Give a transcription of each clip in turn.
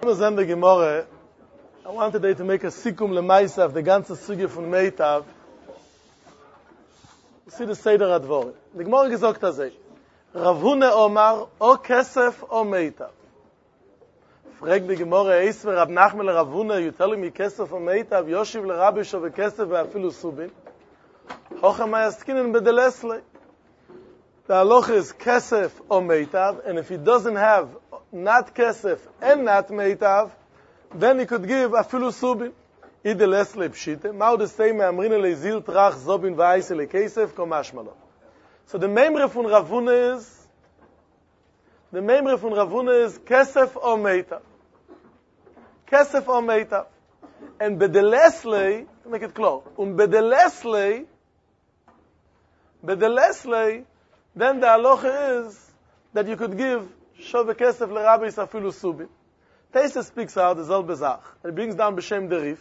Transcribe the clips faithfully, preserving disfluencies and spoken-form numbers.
The Gemara, I want today to make a sikum lemaisa of the ganze Sugya von Meitav. See the Seder Advor. The Gemara gesagt azay. Rav Huna Omar, o kesef o Meitav. Frag the Gemara, Eis ve Rab Nachman le Rav Huna, you telling me kesef o Meitav, Yoshiv le Rabbi sho ve kesef ve afilu subin. Hocha ma yaskinen bedelesle. The halacha is kesef o Meitav, and if he doesn't have not kesef and not Meitav, then he could give afilu subin. Ide lesle pshite. Mao de stay me amrine le zil trach zobin vaise le kesef komashmalo. So the memre von Rav Huna is the memre von Rav Huna is kesef o Meitav. Kesef o Meitav. And bedelesle, to make it clear, um bedelesle, bedelesle, then the halacha is that you could give shove kesef le rabbi afilu subin. Taisa speaks out the Zal Bezach, and it brings down B'Shem Derif,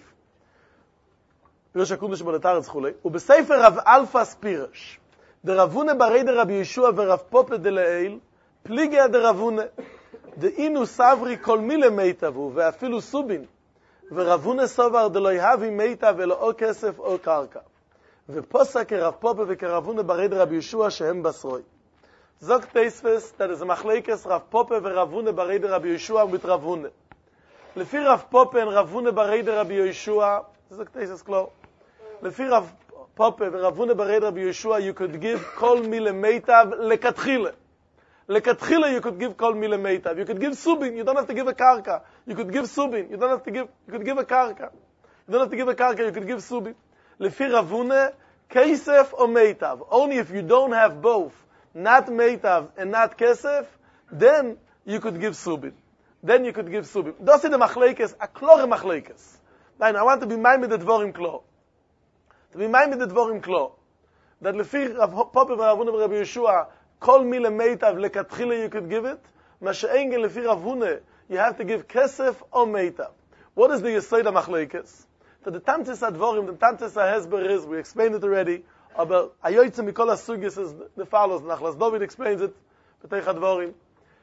Pirush HaKudosh B'Letaretz Chulei, u'b'Sefer Rav Alfas Pirush, the Rav Huna Barei de Rabbi Yeshua ve'Rav Pope de Le'el, Pligei de Rav Huna, the Inu Savri kol mile meitavu, ve'afilu subin, ve'Rav Huna Sovar de lo yahavi meitav elo o kesef o karka, ve'posa ke'Rav Pope ve'ke'Rav Huna Barei de Rabbi Yeshua shehem basroi. Zog Teisves, that is a machlekes Rav Pope ve'Rav Huna Barei de Rabbi Yeshua with Rav Huna. Lefi Rav Pope and Rav Huna Barei de Rabbi Yeshua, zog Teisves klar. Lefi Rav Pope ve'Rav Huna Barei de Rabbi Yeshua, you could give kol mile meitav lekatchile. Lekatchile you could give kol mile meitav. You could give subin. You don't have to give a karka. You could give subin. You don't have to give. You could give a karka. You don't have to give a karka. You could give subin. Lefi Rav Huna, kesef or meitav. Only if you don't have both, not meitav and not kesef, then you could give subin. Then you could give subin. That's the machlekes, a klore machlekes. Now, I want to be minded the dvorim klo. To be minded the dvorim klo. That lefi Rav Pope Rav Huna Rabbi Yeshua, kol mile meitav lekatchile you could give it. Masha'engen lefi Rav Huna, you have to give kesef or meitav. What is the yesod of machlekes? To the tamtis advorim, the tamtis hahesber is, we explained it already. Aber ayoytze mikol asugis is the follows. Nachlas David explains it. B'teich advorim.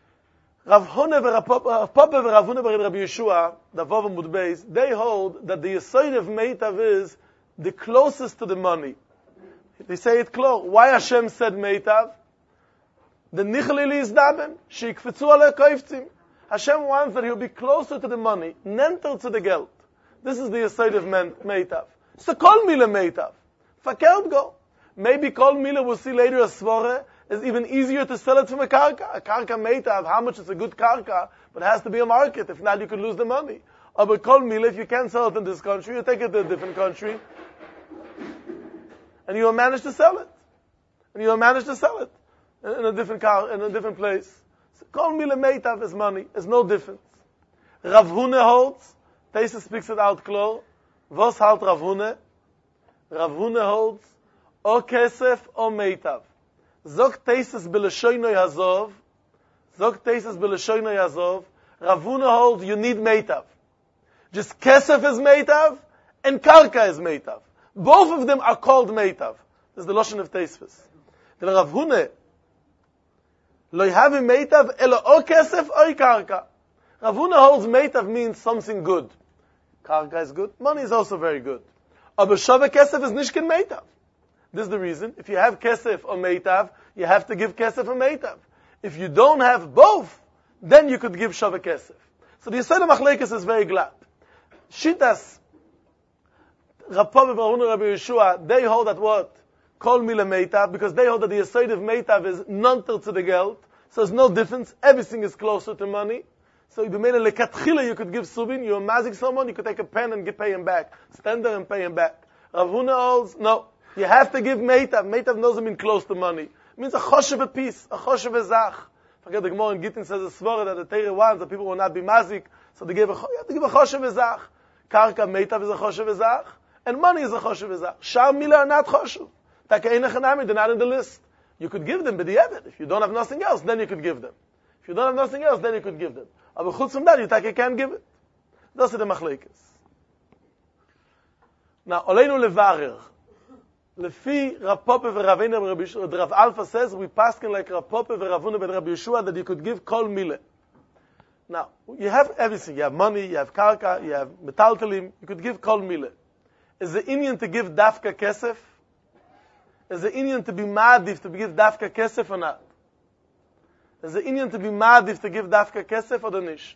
Rav Huna ve'Rav Pope ve'Rav Huna Barei Rabbi Yeshua, the Vav Amud Beis, they hold that the yesod of meitav is the closest to the money. They say it close. Why Hashem said meitav? The nichlili is daben. Sheikfetzu ale koiftzim. Hashem wants that he'll be closer to the money, nenter to the geld. This is the yesod of meitav. So kol mile meitav. Fakert go. Maybe kol mile, we'll see later, a svore is even easier to sell it from a karka. A karka meitav, how much is a good karka, but it has to be a market. If not, you could lose the money. Or but kol mile, if you can't sell it in this country, you take it to a different country, and you will manage to sell it. And you will manage to sell it in a different car, in a different place. So kol mile meitav is money. There's no difference. Rav Huna holds, Teisa speaks it out clear. Vos halt Rav Huna? Rav Huna holds, o kesef o meitav. Zog Teisas b'leshoynoi hazov. Zog Teisas b'leshoynoi hazov. Rav Huna holds you need meitav. Just kesef is meitav and karka is meitav. Both of them are called meitav. This is the lashon of Teisas. The Rav Huna lo yahavi meitav elo o kesef o karka. Rav Huna holds meitav means something good. Karka is good. Money is also very good. Aber shove kesef is nishkin meitav. This is the reason. If you have kesef or meitav, you have to give kesef or meitav. If you don't have both, then you could give shove kesef. So the yesod of machlekes is very glad. Shitas, Rav Pope, Rav Huna, Rabbi Yeshua, they hold that what? Kol mile meitav, because they hold that the yesod of meitav is nonter to the geld. So there's no difference. Everything is closer to money. So you made a lekatchila, you could give subin. You're mazik someone, you could take a pen and pay him back. Stand there and pay him back. Rav Huna holds, no. You have to give meitav. Meitav doesn't mean close to money. It means a choshev a piece, a choshev a zach. Forget the Gemara in Gittin says a svara that the Torah wants that people will not be mazik, so they give a, you have to give a choshev a zach. Karka meitav is a choshev a zach, and money is a choshev a zach. Shar mila are not choshev. Taka ein echanami, they're not in the list. You could give them, but the evid. If you don't have nothing else, then you could give them. If you don't have nothing else, then you could give them. But chutz from that, you taka can't give it. That's the machlekes. Now, oleinu levarer. Lefi Rav Pope ve'Rav Huna Rabbi Yeshua, Rav Alfa says we paskin like Rav Pope ve'Rav Huna ben Rabbi Yeshua that you could give kol mile. Now, you have everything. You have money, you have karka, you have metaltalim. You could give kol mile. Is the Indian to give dafka kesef? Is the Indian to be madif to give dafka kesef or not? Is the Indian to be madif to give dafka kesef or the nish?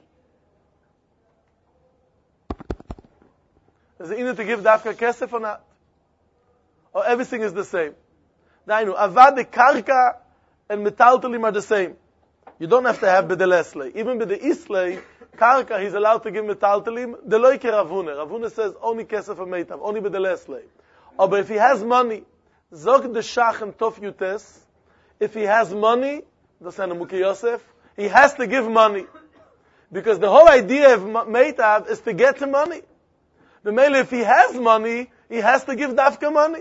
Is the Indian to give dafka kesef or not? Or everything is the same? Dainu, avad the karka and metaltalim are the same. You don't have to have bedelesle. Even with the islay, karka, he's allowed to give metaltalim. Deloike Ravuna. Ravuna says only kesef and meitav, only bedelesle. Oh, but if he has money, zog the shach and tof yutes. If he has money, Muki Yosef, he has to give money. Because the whole idea of meitav is to get to money. The male, if he has money, he has to give dafka money.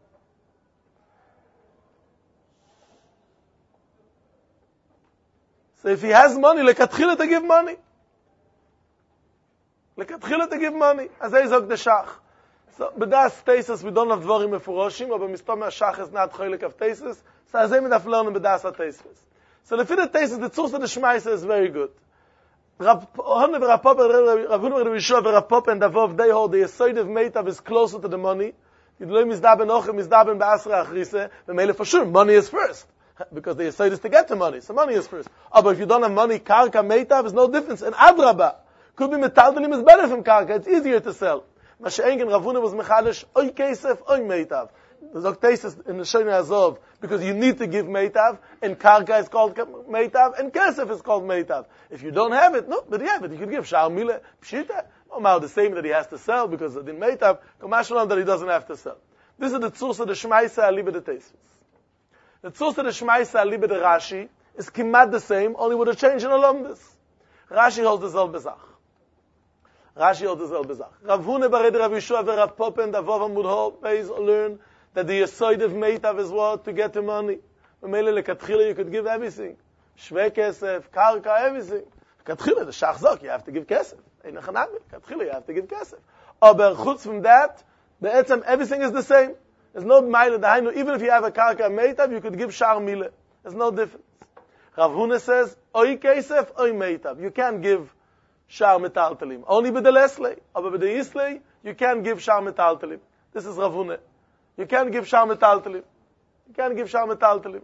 So if he has money, lekatchila to give money. Lekatchila to give money. As I zog the shach. So, but that's tesis, we don't have dvorim mefuroshim, but mistom shach is not cholik of tesis. So as I would have learned with that's a tesis. So the fifth tesis, the tzurs of the Shmaisa is very good. Rav Hona Rav Papa, Rav Hona Rav Yeshua, Rav Papa, and Davov, they hold the Yesod of meitav is closer to the money. Yidloi mizdaben ochem, mizdaben ba'asra achrise. The mele for sure, money is first. Because the Yesod is to get the money, so money is first. Oh, but if you don't have money, karka, meitav is no difference. And adraba, could be metaldalim is better from karka, it's easier to sell. Mashengen Rav Huna was mechadish, oy kesef, oy meitav. There's a tesis in the Shoni Azov, because you need to give meitav, and karka is called meitav, and kesef is called meitav. If you don't have it, no, but you have it. You can give shar mile, pshita, or the same that he has to sell, because in meitav, commercial that he doesn't have to sell. This is the tzurs of the Shmaisa aliba the tesis. The tzurs of the Shmaisa aliba the Rashi is kimat the same, only with a change in alumnus. Rashi holds the zel bezach. Rashi holds the zel bezach. Rav Huna bared Rav Yeshua and Rav Papa and Davov Amud Ho pays learn that the Yesod of meitav is what? To get the money. Memele lekatchila you could give everything. Shvei kesef, karka, everything. Lekatchila, the shach zok, you have to give kesef. Ein nechanami, lekatchila, you have to give kesef. Aber chutz from that, the etzem, everything is the same. There's no mile dahainu. Even if you have a karka and meitav, you could give shar mile. There's no difference. Rav Huna says, oi kesef, oi meitav. You can't give shar metaltalim. Only with the lesley. Aber with the isley, you can't give shar metaltalim. This is Rav Huna. You can't give shar metaltalim. You can't give shar metaltalim.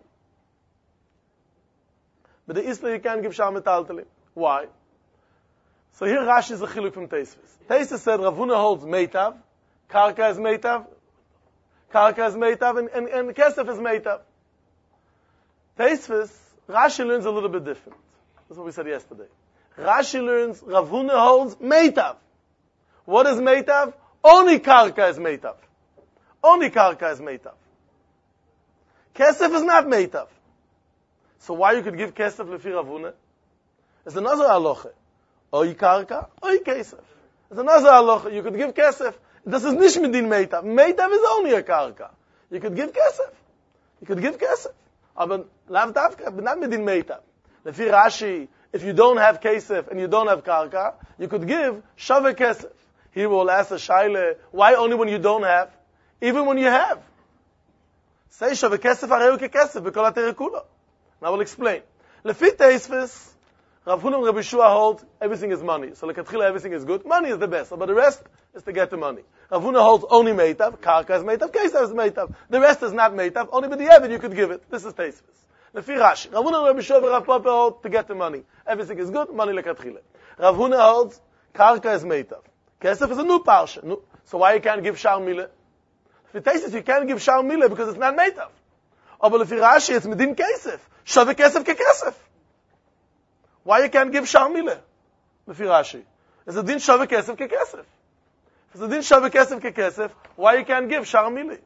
But the isley, you can't give shar metaltalim. Why? So here Rashi is a chiluk from Teisvis. Teisvis said Rav Huna holds meitav, karka is meitav, karka is meitav, and, and, and kesef is meitav. Teisvis, Rashi learns a little bit different. That's what we said yesterday. Rashi learns Rav Huna holds meitav. What is meitav? Only karka is meitav. Only karka is meitav. Kesef is not meitav. So why you could give kesef lefi Rav Huna? It's another halacha. Oy karka, oy kesef. It's another halacha. You could give kesef. This is nish medin meitav. Meitav is only a karka. You could give kesef. You could give kesef. Aber lav davka, but not medin meitav. Lefi Rashi, if you don't have kesef and you don't have karka, you could give shave kesef. He will ask a shaila, why only when you don't have? Even when you have. Say shave kesef areu ke kesef b'kol haterekula. And I will explain. Lefi Teisvis, Rav Huna and Rav Yeshua hold everything is money. So lekatchila everything is good. Money is the best, but the rest is to get the money. Rav Huna holds only meitav, karka is meitav, kesef is meitav. The rest is not meitav. Only with the evid you could give it. This is Teisvis. Lefi Rashi, Rav Huna and Rav Yeshua and Rav Papa hold to get the money. Everything is good. Money lekatchila. Rav Huna holds karka is meitav. Kesef is a new parsha. No. So why you can't give shar mile? If it tastes, you can't give shar mile because it's not meitav. Oh, but lefi Rashi, it's medin kesef. Shave kesef ke kesef. Why you can't give shar mile? Lefi Rashi. It's a din shave kesef ke kesef. If it's a din shave kesef ke kesef, why you can't give shar mile?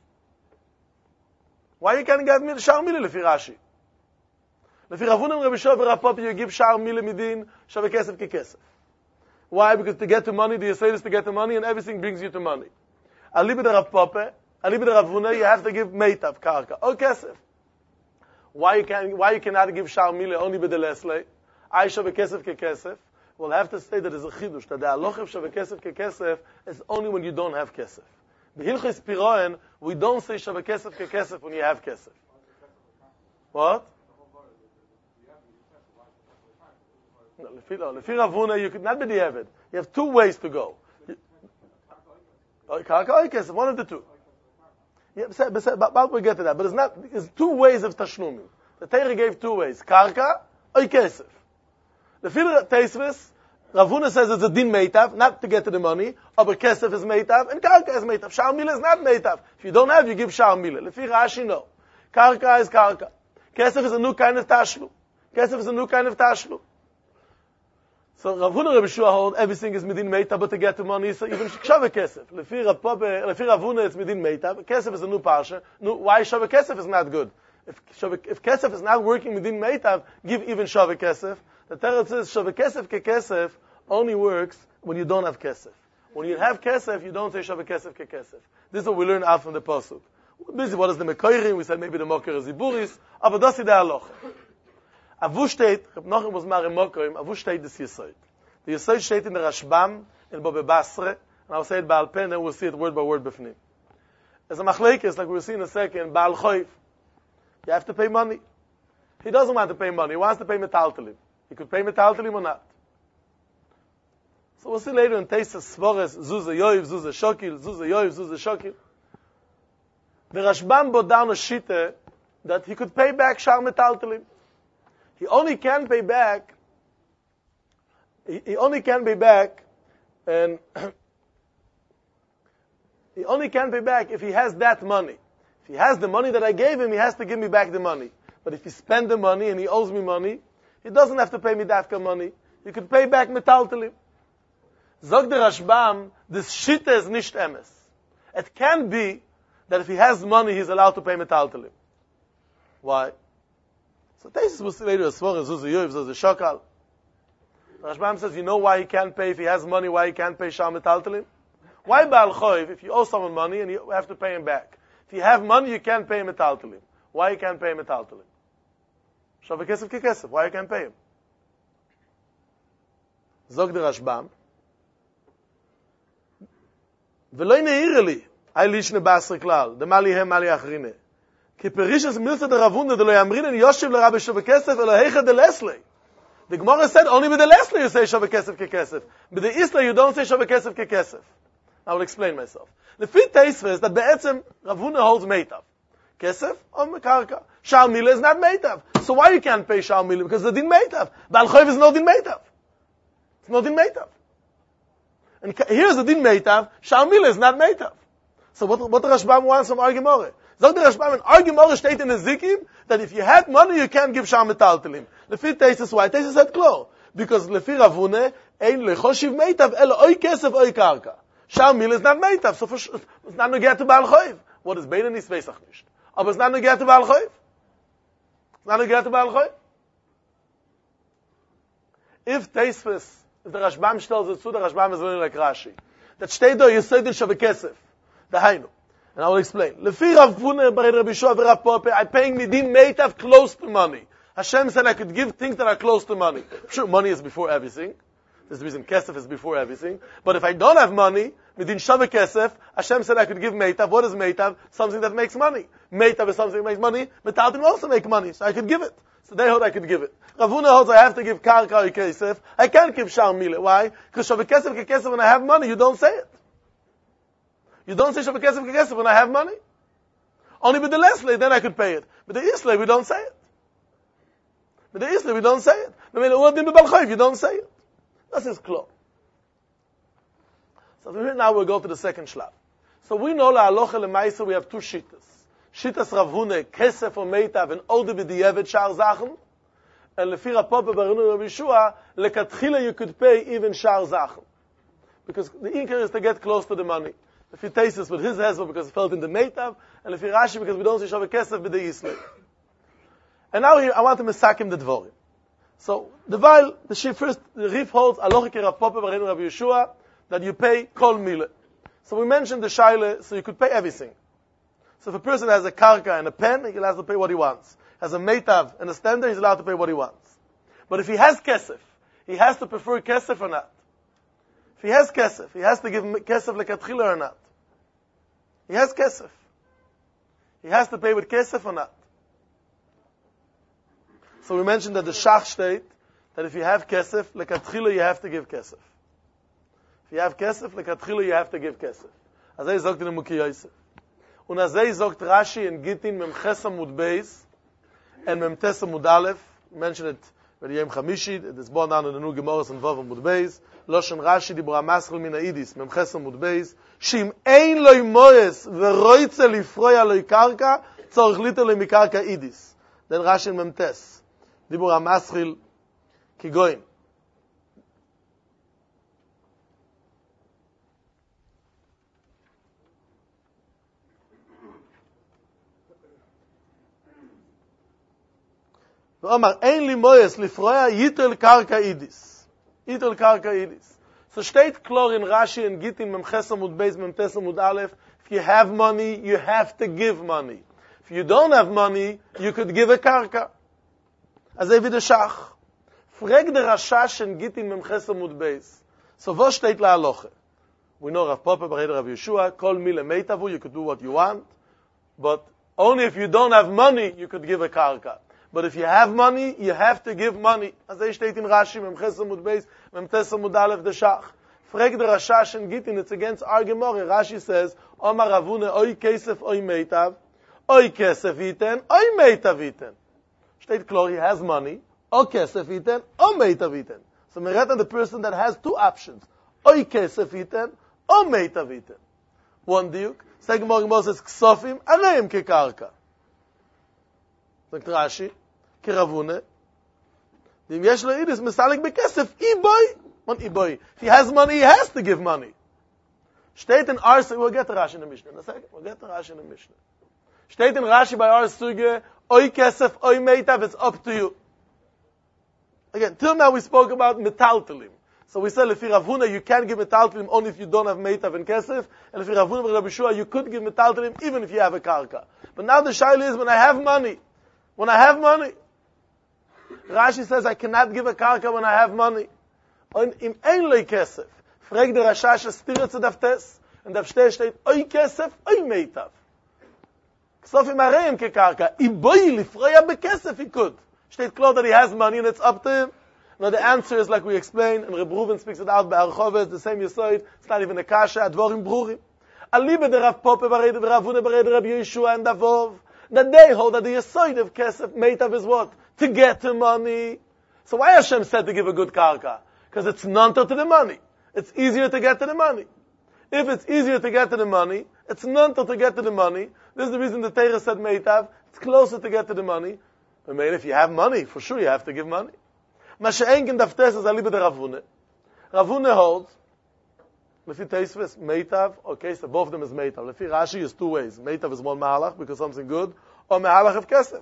Why you can't give shar mile lefi Rashi? Lefi Rav Huna and Rav Yeshua and Rav Papa, you give shar mile midin shave kesef ke kesef. Why? Because to get the money, the Yesod is to get the money, and everything brings you to money. Alibi de Rav Papa, alibi de Rav Huna, you have to give meitav, karka, or kesef. Why you can? Why you cannot give shar mile only with the lesley? Aisha v'kesef ke kesef. We'll have to say that there's a chidush that the halacha of shavekesef ke kesef is only when you don't have kesef. B'hilchos piroen, we don't say shavekesef ke kesef when you have kesef. What? No, Lefi Ravuna, you could not be the Eved. You have two ways to go. Karka or Kesef, one of the two. Yeah, but we'll get to that. But it's not, it's two ways of Tashnumim. The Torah gave two ways. Karka or Kesef. Lefi Teisvis, Ravuna says it's a din meitav, not to get to the money, but Kesef is meitav, and Karka is meitav. Sha'ar Mila is not meitav. If you don't have, you give Sha'ar Mila. Lefi Rashi, no. Karka is Karka. Kesef is a new kind of Tashlu. Kesef is a new kind of Tashlu. So Rav Huna Rabbi Shua hold everything is midin meitav, but to get the money, so even Shava Kesef. Lefi Rav Huna it's midin meitav. Kesef is a new parsha. No, why Shava Kesef is not good? If Shava, if Kesef is not working midin meitav, give even Shava Kesef. The Torah says Shava Kesef ke Kesef only works when you don't have Kesef. When you have Kesef, you don't say Shava Kesef ke Kesef. This is what we learn out from the pasuk. Busy, what is the Mekoirim? We said maybe the Mokir is Ziburis. Aber das ist der Aloch. Avu steht, Reb Nachum was mar im Mokorim, Avu steht des Yesod. The Yesod steht in the Rashbam, in Bobe Basre, and I'll say it Baal Peh, and then we'll see it word by word b'fnim. As a machlekes, like we'll see in a second, Baal Choyf. You have to pay money. He doesn't want to pay money. He wants to pay metaltalim. He could pay metaltalim or not. So we'll see later in Teisas Svores, Zuzah Yoiv, Zuzah Shokil, Zuzah Yoiv, Zuzah Shokil. The Rashbam brought down a shita that he could pay back Shar Metaltalim. He only can pay back, he, he only can pay back, and he only can pay back if he has that money. If he has the money that I gave him, he has to give me back the money. But if he spend the money and he owes me money, he doesn't have to pay me dafka money. He could pay back Metaltalim. Zog the Rashbam, this shita is nicht emes. It can be that if he has money, he's allowed to pay metaltalim. Why? So Teisus will see later as far as Zuzah Yoiv, Zuzah Shokal. Rashbam says, you know why he can't pay if he has money, why he can't pay Shar Metaltalim? Why Baal Choiv, if you owe someone money and you have to pay him back? If you have money, you can't pay him metaltalim. Why you can't pay him metaltalim? Shava Kesef ke Kesef, why you can't pay him? Zog the Rashbam. V'loi ne'ire li. I lishne basre klal, de mali hem mali achrine. Ki perishas milsa de Ravuna de lo yamrinen yoshev le Rabbi Shava Kesef elo heicha de Leslie. The Gemara said only with the Leslie you say Shava Kesef ke Kesef. With the Isla you don't say Shava Kesef ke Kesef. I will explain myself. The fifth teisva is that be'etzem Ravuna holds meitav. Kesef or mekarka. Shar Mila is not meitav. So why you can't pay Shar Mila? Because the din meitav. Baal Choiv is no din meitav. It's no din meitav. And here's the din meitav. Shar Mila is not meitav. So what, what the Rashbam wants from Argimore? Zog the Rashbam, and Argimore state in the Zikim, that if you had money, you can't give Shar Metaltalim. Lefi Teisus, why? Teisus said klo. Because Lefi Ravune, ein lechoshiv meitav, elo oi kesef oi karka. Shar Mila is not meitav, so for, it's not no get to Baal Choiv. What is Beinen is Pesach nicht. Aber it's not no get to Baal Choiv. It's not no get to Baal Choiv. If Teisus, if the Rashbam tells it to, the Rashbam is learning like Rashi. That stay there, you say the Shava Kesef. The Hainu. And I will explain. Lefi Rav Huna bar Rabbi Shua v'Rav Pope, I'm paying midin meitav close to money. Hashem said I could give things that are close to money. Sure, money is before everything. There's the reason Kesef is before everything. But if I don't have money, midin Shava Kesef, Hashem said I could give meitav. What is meitav? Something that makes money. Meitav is something that makes money. Metaltalim also make money, so I could give it. So they hold I could give it. Rav Huna holds I have to give karka or kesef. I can't give Shar Mila. Why? Because Shava Kesef ke Kesef, when I have money, you don't say it. You don't say Shava Kesef ke Kesef when I have money. Only with the Leslie, then I could pay it. But the Isla, we don't say it. But the Isla, we don't say it. I mean, you don't say it. That's his claw. So now we'll go to the second shlab. So we know la alocha lemaisa we have two shittas. Shittas Rav Huna, Kesef or Meitav, and Ode b'di'evet shar zachen. And lefi Rav Papa barinu Rabbi Shua, lekatchila you could pay even shar zachen. Because the inker is to get close to the money. If he tastes this with his hezbollah because he felt in the meitav, and if he Rashi because we don't see Shava Kesef with the Yisrael. And now here, I want to mesakim the dvorim. So the while the she first the Rif holds alochik Rav Papa barinu Rabbi Yeshua that you pay kol mile. So we mentioned the shaila, so you could pay everything. So if a person has a karka and a pen, he has to pay what he wants. Has a meitav and a stender, he's allowed to pay what he wants. But if he has kesef, he has to prefer kesef or not. If he has kesef, he has to give kesef lekatchila or not. He has kesef. He has to pay with kesef or not. So we mentioned that the Shach state that if you have kesef, lekatchila you have to give kesef. If you have kesef, lekatchila you have to give kesef. Azay sagt in the Muki Yosef. Und azay sagt Rashi in Gittin Memches Amud Beis and Memtes Amud Aleph. Mention it by Yom Chamishi. It is born down in the new Gemaras and Vav Amud Beis. Loshen Rashi dibra Maschel min Haidis Memches Amud Beis. Shim ein loy moes veroitze lifroya loy karka tzorich liter loy mikarka idis. Then Rashi in Memtes dibra Maschel kigoin. ואומר, אין לי מויס לפרויה יתל קרקע אידיס. יתל קרקע אידיס. So steht klar in Rashi and Gittin Memches Amud Beis Memtes Amud Aleph, if you have money, you have to give money. If you don't have money, you could give a karka. אז זה wieder Schach. Frag der Rashash in Gittin Memches Amud Beis. So wo steht la halacha? We know Rav Papa, Bareder Rav Yeshua, kol mile meitavu, you could do what you want, but only if you don't have money, you could give a karka. But if you have money, you have to give money. As they state in Rashi, Memches Amud Beis, Memtes Amud Aleph, the Shach. Frag the Rashash and Gittin, it's against our Gemara. Rashi says, Omar Ravune, oi kesef, oi meitav, oi kesef iten, oi meitav iten. State klar, he has money, o kesef iten, o meitav iten. So Mereta, the person that has two options, oi kesef iten, o meitav iten. One diuk. Second Gemara says, ksofim, areim kekarka. Sagt Rashi, Kiravune, Dim yesh lo idis misalik bekesef, iboy, on iboy. If he has money, he has to give money. Steht in our, we'll get to Rashi in the Mishnah. In a second, we'll get to Rashi in the Mishnah. Steht in Rashi by our suge, oi kesef, oi meitav, it's up to you. Again, till now we spoke about metaltelim. So we said, if you're Ravuna, you can give metaltelim only if you don't have meitav and kesef, and if you're Ravuna with Rabbi Shua, you could give metaltelim even if you have a karka. But now the shaila is, when I have money, When I have money. Rashi says I cannot give a karka when I have money. Und im ein loy kesef. Frag der Rashash stira zu daftes. Und da steht, oi kesef, oi meitav. Ksof im areim ke karka. I boy lifroya bekesef he could. Steht klar that he has money and it's up to him. Now the answer is like we explained, and Reb Reuven speaks it out by Archovet, the same Yesod, it's not even a kasha, advorim brurim. Alibe der Rav Pope bareder, Rav Hune bareder, Rabbi Yeshua and Davov. That they hold that the Yesod of Kesef Meitav is what? To get the money. So why Hashem said to give a good karka? Because it's nonto to the money. It's easier to get to the money. If it's easier to get to the money, it's nonto to get to the money. This is the reason the Torah said Meitav. It's closer to get to the money. But man, if you have money, for sure you have to give money. Masha'enkin daftes is alibe de Ravune. Ravune holds, Lefi Teisves, Meitav, okay, so both of them is Meitav. Lefi Rashi is two ways. Meitav is one Mahalach, because something good, or Mahalach of Kesef.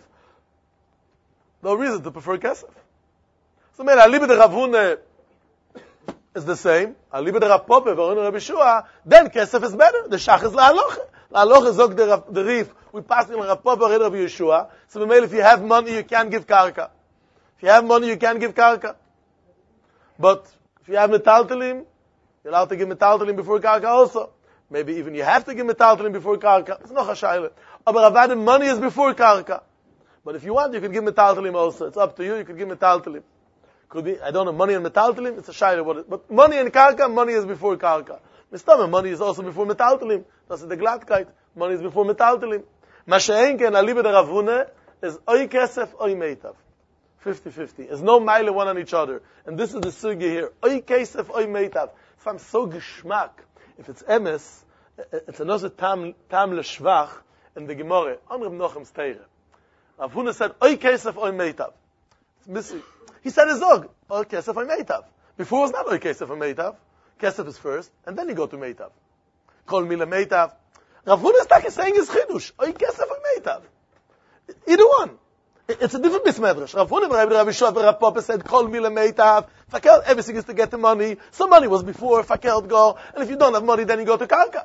No reason to prefer Kesef. So man, Alibe de Ravune is the same. Alibe de Rav Pope, Varun Rabbi Shua, then Kesef is better. The Shach is La'aloche. La'aloche is ok the, the Rif. We pass in Rav Pope, Varun Rabbi Yeshua. So man, if you have money, you can't give Karka. If you have money, you can't give Karka. But if you have Metaltelim, you're allowed to give metaltelim before karka also. Maybe even you have to give metaltelim before karka. It's not a shayla. But avodah money is before karka. But if you want, you can give metaltelim also. It's up to you. You could give metaltelim. Could be, I don't know, money and metaltelim. It's a shayla. What it, but money and karka, money is before karka. Mistama, money is also before metaltelim. That's the glattkeit. Money is before metaltelim. Masha'enke and alibe de Ravune is oi kesef, oi meitav. fifty-fifty. There's no mile one on each other. And this is the sugya here. Oi kesef, oi meitav. If I'm so geschmack, if it's emes, it's another tam tam leshvach in the Gemara. On Reb Nochem's Teire. Rav Huna said, "Oy kesef, oy meitav." It's missing. He said, "Ezog, oy kesef, oy meitav." Before it was not oy kesef, oy meitav. Kesef is first, and then you go to meitav. Kol mila meitav. Rav Huna is like saying his chidush, oy kesef, oy meitav. Either one. It's a different mismedrash. Rav Huna, Rabbi Rabbi Shua, Rav Papa said, "Kol mila meitav." Fakel, everything is to get the money. So money was before Fakel go, and if you don't have money, then you go to Karka.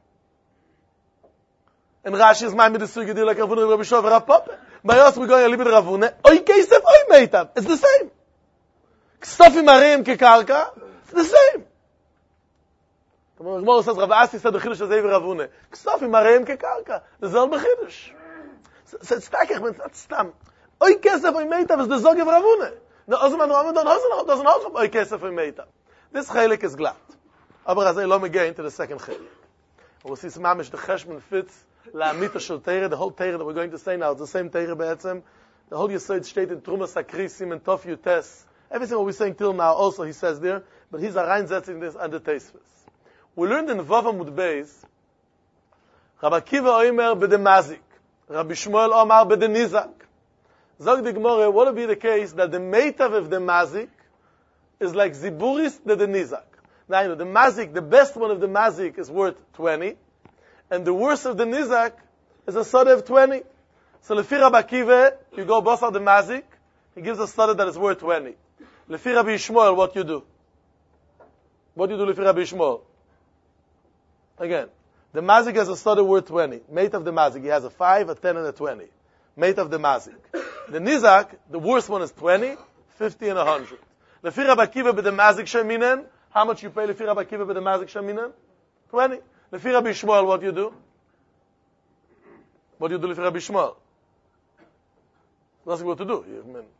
And Rashi is my midisugi like Rav Huna, Rabbi Shua, Rav Papa. By us we're going a little bit Rav Huna. Oy kesef, oy meitav. It's the same. Ksofim areim ke Karka. It's the same. The Gemara says Rav Asi said the chidush azay Rav Huna. Ksofim areim ke Karka. The zelbe chidush. So it's takich, it's not stam. Oy kesef, oy meitav is the zog of Rav Huna. The other man doesn't doesn't hold by kesef and meitav. This chelik is glatt. Aber as I let me get into the second chelik. We'll see some mamish the cheshman fits la mita shel teira, the whole teira that we're going to say now. It's the same teira be'etzem. The whole Yesod state in Trumas Akrisim and Tof Yutes. Everything what we're saying till now also he says there, but he's a reinsetzing this under Teisves. We learned in Vav Amud Beis, Rabbi Akiva Omer b'de Mazik, Rabbi Shmuel Omar b'de Nizak. Zog the Gemara, what would be the case that the meitav of the Mazik is like Ziburis de the Nizak? Now you know, the Mazik, the best one of the Mazik is worth twenty, and the worst of the Nizak is a sod of twenty. So Lefi Rabbi Akiva, you go boss of the Mazik, he gives a sod that is worth twenty. Lefi Rabbi Shmuel, what you do? What do you do Lefi Rabbi Shmuel? Again, the Mazik has a sod worth twenty. Mate of the Mazik, he has a five, a ten, and a twenty. Mate of the Mazik. The Nizak, the worst one is twenty, fifty, and one hundred. Lefi Rabbi Akiva b'de Mazik sheminen, how much you pay Lefi Rabbi Akiva b'de Mazik sheminen? twenty. Lefi Rabbi Shmuel, what do you do? What do you do Lefi Rabbi Shmuel? Nothing what to do. You mean.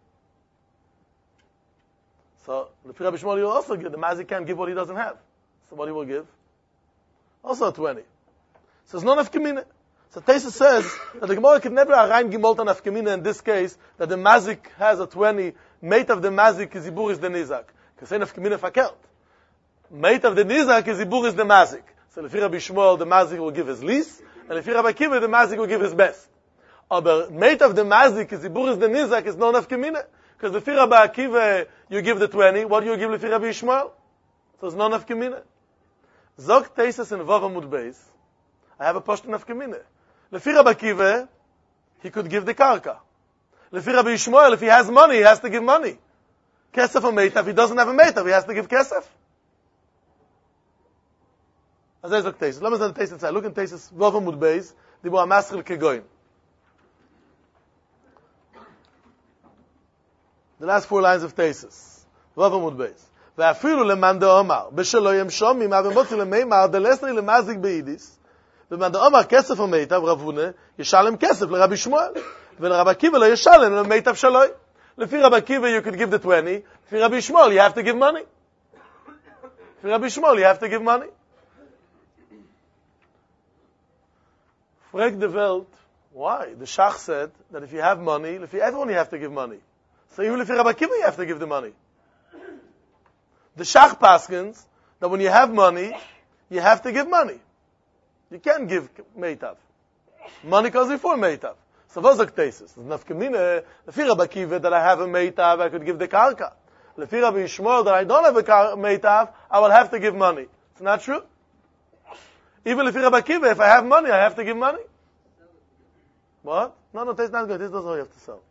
So, Lefi Rabbi Shmuel, you also give. The Mazik can't give what he doesn't have. So what he will give? Also twenty. So it's not nafkamina. So Tesis says that the Gemara could never rein gimolta nafkamina in this case, that the Mazik has a twenty, mate of the Mazik is Ibur is the Nizak. Because say nafkamina fakelt. Mate of the Nizak is Ibur is the Mazik. So Lefi Rabbi Shmuel, the Mazik will give his least, and Lefi Rabbi Akiva, the Mazik will give his best. But mate of the Mazik is Ibur is the Nizak is no nafkamina. Because Lefi Rabbi Akiva, you give the twenty, what do you give Lefi Rabbi Shmuel? So it's no nafkamina. Zog Tesis in Vav Amud Beis, I have a pashto nafkamina. Lefi Rabbi Akiva, he could give the karka. Lefi Rabbi Shmuel, if he has money, he has to give money. Kesef or meitav, if he doesn't have a meitav, he has to give kesef. As I zog Tesis. Let me say the Tesis inside. Look in Tesis, Vav Amud Beis, Dibu HaMaschil Kegoyin. The last four lines of Tesis. Vav Amud Beis. ואפילו למאן דאמר, בשלו ימשום, אבל מוציא למימר, דלסרי למזיק ביידיס, ומאן דאמר כסף ומיטב רבונה, ישלם כסף לרבי שמואל, ולרבי עקיבא לא ישלם למיטב שלוי. לפי רבי עקיבא, you could give the twenty, לפי רבי שמואל, you have to give money. לפי רבי שמואל, you have to give money. Frag the Welt, why? The Shach said that if you have money, לפי everyone you have to give money. So even לפי רבי עקיבא, you have to give the money. The Shach paskins that when you have money, you have to give money. You can't give meitav. Money comes before meitav. So what's the tesis? Nafkamina, lefi Rabbi Akiva that I have a meitav, I could give the karka. Lefi Rabbi Shmuel that I don't have a kar- meitav, I will have to give money. It's not true. Even lefi Rabbi Akiva, if I have money, I have to give money. What? No, no, that's not good. This doesn't what you have to sell.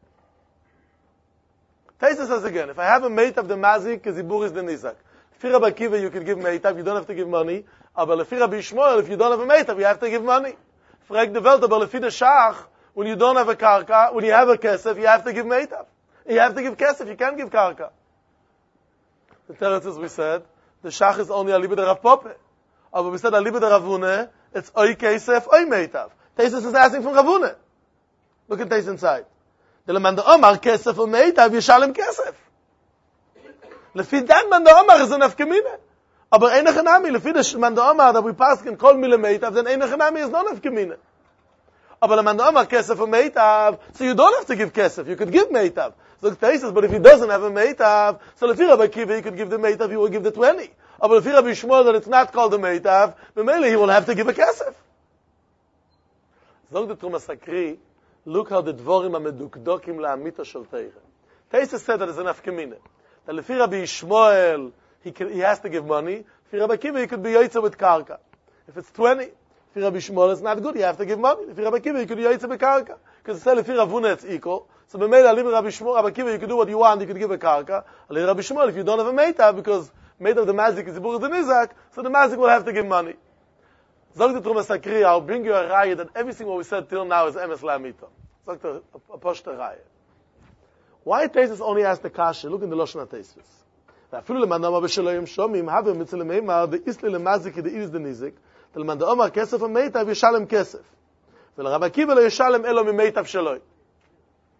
Tesis says again, if I have a meitav, the mazik, zibur is the nizak. Lefi Rabbi Akiva, you can give meitav, you don't have to give money. Aber lefi Rabbi Shmuel, if you don't have a meitav, you have to give money. Frag the Welt, aber lefi the Shach, when you don't have a karka, when you have a kesef, you have to give meitav. You have to give kesef, you can't give karka. The teretz is we said, the Shach is only a libe de Rav Pope. Aber we said a libe de Ravune, it's oi kesef, oi meitav. Tesis is asking from Ravune. Look at Tesis inside. The man the Omar kesef or meitav, yishalem kesef. Lefi that man the Omar is an afkamina. Aber eine Chanami, lefi the man the Omar that we pass can call me lemeitav, then eine Chanami is not afkamina. Aber the man the Omar kesef or meitav, so you don't have to give kesef, you could give meitav. So the Tesis, but if he doesn't have a meitav, so lefi Rabbi Akiva, he could give the meitav, he will give the twenty. Aber lefi Rabbi Shmuel that it's not called a meitav, memele he will have to give a kesef. Zog the Trumas Akri, look how the dvorim are medukdokim la'amita shel teira. Tesis said that it's an afkamina. That lefi Rabbi Shmuel, he, can, he has to give money. Lefi Rabbi Akiva, he could be yoytze with karka. If it's twenty, lefi Rabbi Shmuel, it's not good, you have to give money. Lefi Rabbi Akiva, he could be yoytze with karka. Because it said lefi Ravuna, it's equal. So b'meila, lefi Rabbi Shmuel, Rabbi Akiva, you could do what you want, you could give a karka. Lefi Rabbi Shmuel, if you don't have a meitav, because meitav of the mazik is the bur of the nizak, so the mazik will have to give money. Zog the Trumas Akri, I'll bring you a raya that everything what we said till now is emes la'amita. Zog the pashta raya. Why Tesis only asked the kasha? Look in the Lashon HaTesis. ואפילו למאן דאמר בשלו ימשום, הווה מצל למימר, דאיסלי למזיק דאיס דניזק, ולמאן דאמר כסף ומיטב ישלם כסף. ולרבי עקיבא לא ישלם אלו ממיטב שלו.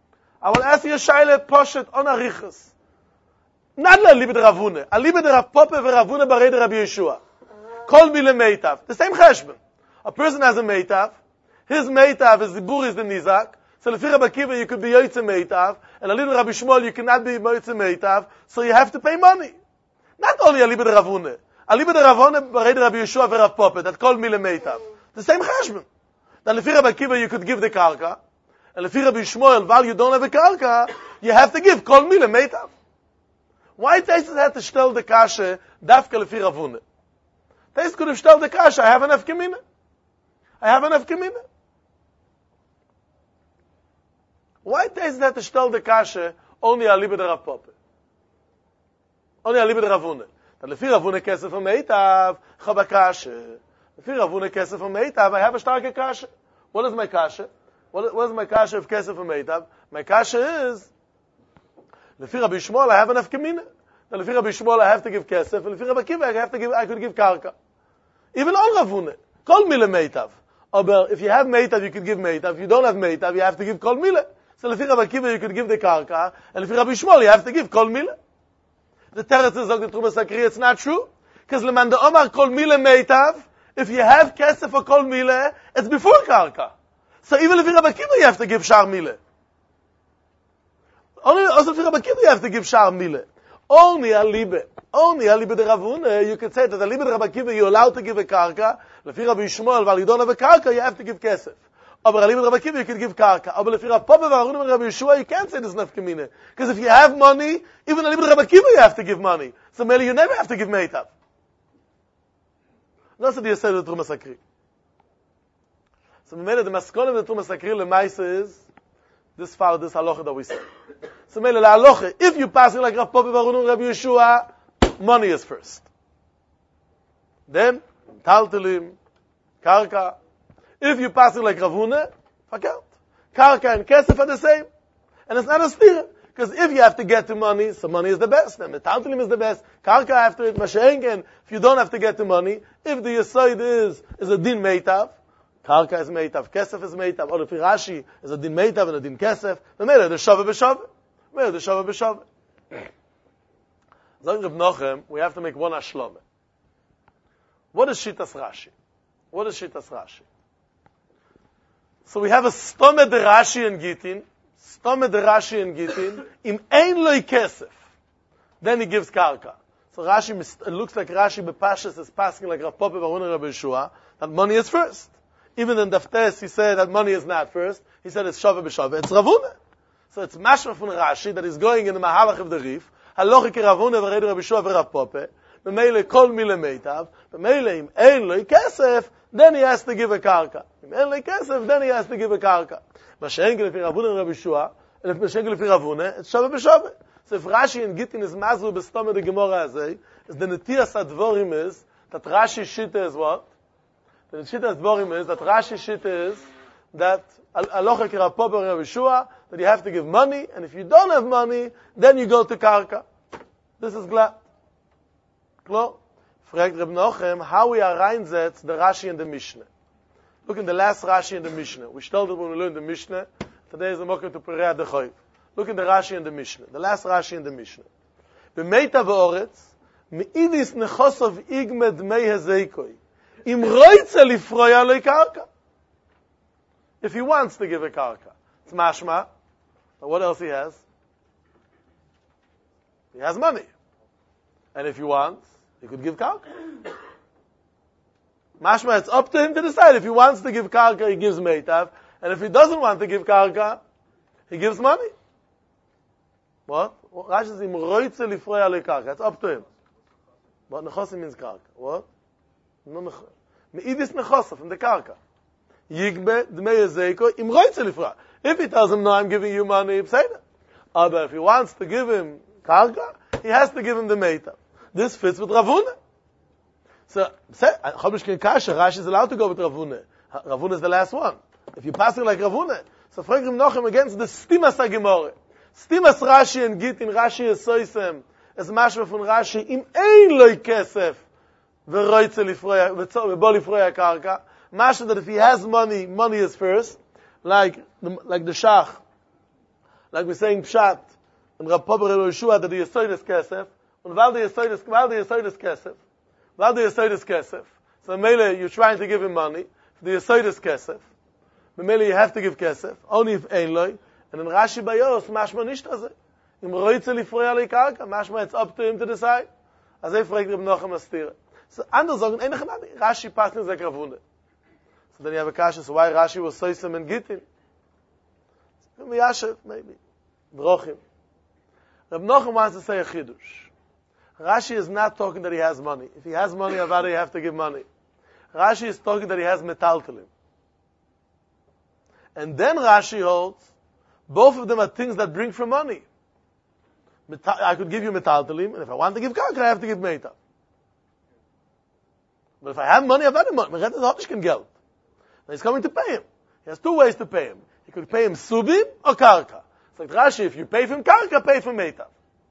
I will ask you a shaila poshet on arichas. Not la libe de Ravune. A libe de Rav Pope ve Ravune barei de Rabbi Yeshua. Kol mile meitav. The same cheshbon. A person has a meitav. His meitav is the bur is the nizak. So lefi Rabbi Akiva you could be yoytze meitav, and a little Rabbi Shmuel you cannot be yoytze meitav. So you have to pay money. Not only a libe de Ravune. A libe de Ravune barei de Rabbi Yeshua ve Rav Pope. That kol mile meitav. The same cheshbon. That lefi Rabbi Akiva you could give the karka, and lefi Rabbi Shmuel while you don't have a karka, you have to give kol mile meitav. Why Taisus had to stell the kasha dafka lefi Ravune? Taisus could have stell the kasha, I have enough kemina. I have enough kemina. Why Taisus had to stell the kasha only a libe de Rav Pope? Only a libe de Ravune. That lefi Ravune kesef from meitav, chaba kasha. Lefi Ravune kesef from meitav, I have a starke kasha. What is my kasha? What is, what is my kasha of kesef from meitav? My kasha is lefi Rabbi Shmuel, I have enough kemina. Lefi Rabbi Shmuel, I have to give kesef. Lefi Rabbi Akiva, I have to give. I could give karka. Even on Ravune, kol mile meitav. But if you have meitav, you could give meitav. If you don't have meitav, you have to give kol mile. So lefi Rabbi Akiva, you could give the karka, and lefi Rabbi Shmuel, you have to give kol mile. The teretz is the Trumas Sakri. It's not true, because leman de Omar kol mile meitav. If you have kesef for kol mile, it's before karka. So even lefi Rabbi Akiva, you have to give shar mile. Only also for Rabbi Akiva you have to give shar mile. Only a libe, only a libe de Ravune, you can say that a libe de Rabbi Akiva you're allowed to give a karka. Lefi Rabbi Shmuel, while you don't have a karka, you have to give kesef. But a libe de Rabbi Akiva you can give karka. But lefi Rav Pope and Rabbi Yeshua you can't say there's enough kemina, because if you have money, even a libe de Rabbi Akiva you have to give money. So maybe you never have to give meitav. That's what you said with Trumas Sakri. So maybe the maskon of the Trumas Sakri lemaisa is this follow this halacha that we say. So mele la halacha, if you pass it like Rav Pope and Rabbi Yeshua, money is first. Then taltelim, karka. If you pass it like Rav Huna, fakert. Karka and kesef are the same, and it's not a stira. Because if you have to get to money, so money is the best. And the taltelim is the best. Karka after it, mashenken. If you don't have to get to money, if the yisoid is is a din meitav. Karka is meitav, kesef is meitav, or if Rashi is a din meitav and a din kesef, then maybe the shava b'shava. Maybe the shava b'shava. Zog Reb Nochem, we have to make one ashlome. What is Shitas Rashi? What is Shitas Rashi? So we have a stome de Rashi and Gitin, stome de Rashi and Gitin, im ein loy kesef. Then he gives karka. So Rashi, it looks like Rashi bepashas is passing like Rav Pope Barun Rabbi Yeshua, that money is first. Even in Daftes, he said that money is not first. He said it's Shava b'Shava. It's Ravuna. So it's Mashma from Rashi that is going in the Mahalach of the Rif. Halochi ki Ravuna v'Redu Rabbi Yeshua v'Rav Pope. B'meile kol mile meitav. B'meile im ein lo kesef, then he has to give a karka. Im ein lo kesef, then he has to give a karka. Mashenke lefi Ravuna and Rabbi Yeshua, and Mashenke lefi Ravuna, it's Shava b'Shava. So if Rashi and Gittin is mazu b'stome the Gemara azay, is the Netias Advorim is that Rashi Shita is what? The Shita Dvorim is that Rashi Shita is that Alocha ki Rav Pope and Rabbi Yeshua, that you have to give money, and if you don't have money, then you go to Karka. This is glad. Klar? Fragt Reb Nochem, how we are reinsetz the Rashi and the Mishnah. Look in the last Rashi and the Mishnah. We told it when we learned the Mishnah. Today is the Mokim to Perei the Choyv. Look in the Rashi and the Mishnah. The last Rashi and the Mishnah. B'meita v'oretz, me'idis nechosov igmed mei hazeikoi. Im roitze lifroya loy karka. If he wants to give a karka, it's mashma. But what else he has? He has money. And if he wants, he could give karka. Mashma, it's up to him to decide. If he wants to give karka, he gives meitav. And if he doesn't want to give karka, he gives money. What? Rashi says, im roitze lifroya loy karka. It's up to him. But nechosim means karka. What? No nech. Meidis nechosa from the karka. Yigbe dmei zeiko im roitze lifra. If he tells him, no, I'm giving you money, say that. Uh, but if he wants to give him karka, he has to give him the meita. This fits with Ravuna. So, say, Chomish Kasha, Rashi is allowed to go with Ravuna. Ravuna is the last one. If you pass it like Ravuna. So, frag him Nochem against the Stimas HaGemore. Stimas Rashi and Git in Rashi is Soisem. Es mashma von Rashi, im ein loy kesef, v'roitze lifroya, v'bo lifroya karka. Mashma that if he has money, money is first. Like the, like the Shach. Like we're saying Pshat, in Rav Papa Reb Yeshua, that the Yesod is Kesef, and while the Yesod is, while the Yesod is Kesef, while the Yesod is Kesef, so Mele, you're trying to give him money, the Yesod is Kesef, Mele, you have to give Kesef, only if Ein Loi, and in Rashi Bayos, Mashma Nishtazeh. Im Roitze Lifroya Li Karka, Mashma, it's up to him to decide. As I fragt Reb Nochem Astira. So, andere sagen, eine Gnade, Rashi passt in Zekra Wunde. So then you have a kasha, so why Rashi was Soisem and Gittin? Yashev, maybe. Brochim. Reb Nochem wants to say a chidush. Rashi is not talking that he has money. If he has money, Avada, you have to give money. Rashi is talking that he has metaltalim. And then Rashi holds, both of them are things that bring from money. I could give you metaltalim, and if I want to give karka, I have to give meita. But if I have money, I've had money. My red is hot, can geld. Now he's coming to pay him. He has two ways to pay him. He could pay him subim or karka. It's like Rashi, if you pay for him karka, pay for meita.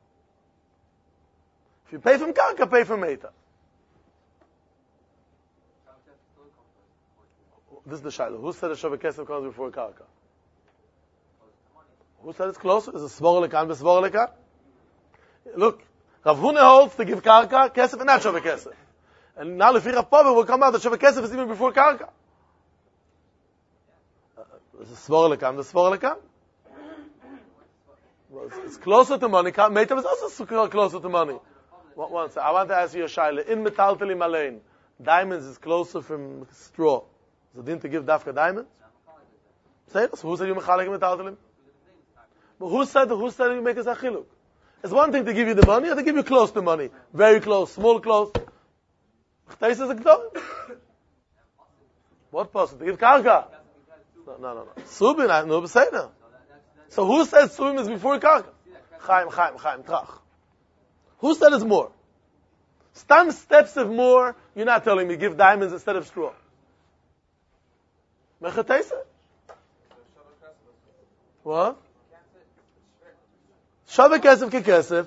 If you pay for him karka, pay for meita. This is the shaila. Who said a Shavah Kesef comes before karka? Who said it's closer? Is it Svor Lekan v'Svor Lekan? Look, Rav Huna holds to give karka, Kesef, and not Shavah Kesef. And now Lefi Rav Papa will come out that Shavah Kesef is even before karka. Uh, is it Svor Lekan v'Svor Lekan? Well, it's, it's closer to money. Meitav is also closer to money. One, one second. I want to ask you a shaila. In metaltalim alein, diamonds is closer from straw. Is it din to give dafka diamonds? Say this. Who said you mechalek metaltalim? But who said who said you make a zachiluk? It's one thing to give you the money, or to give you close to money, very close, small close. Is a what possible? To give karka? No, no, no. no. Subin, I know beseder. So who said subin is before karka? Chaim, Chaim, Chaim, Trach. Who said it's more? Some steps of more. You're not telling me give diamonds instead of straw. Mechatesa? What? Shavah Kesef ke Kesef.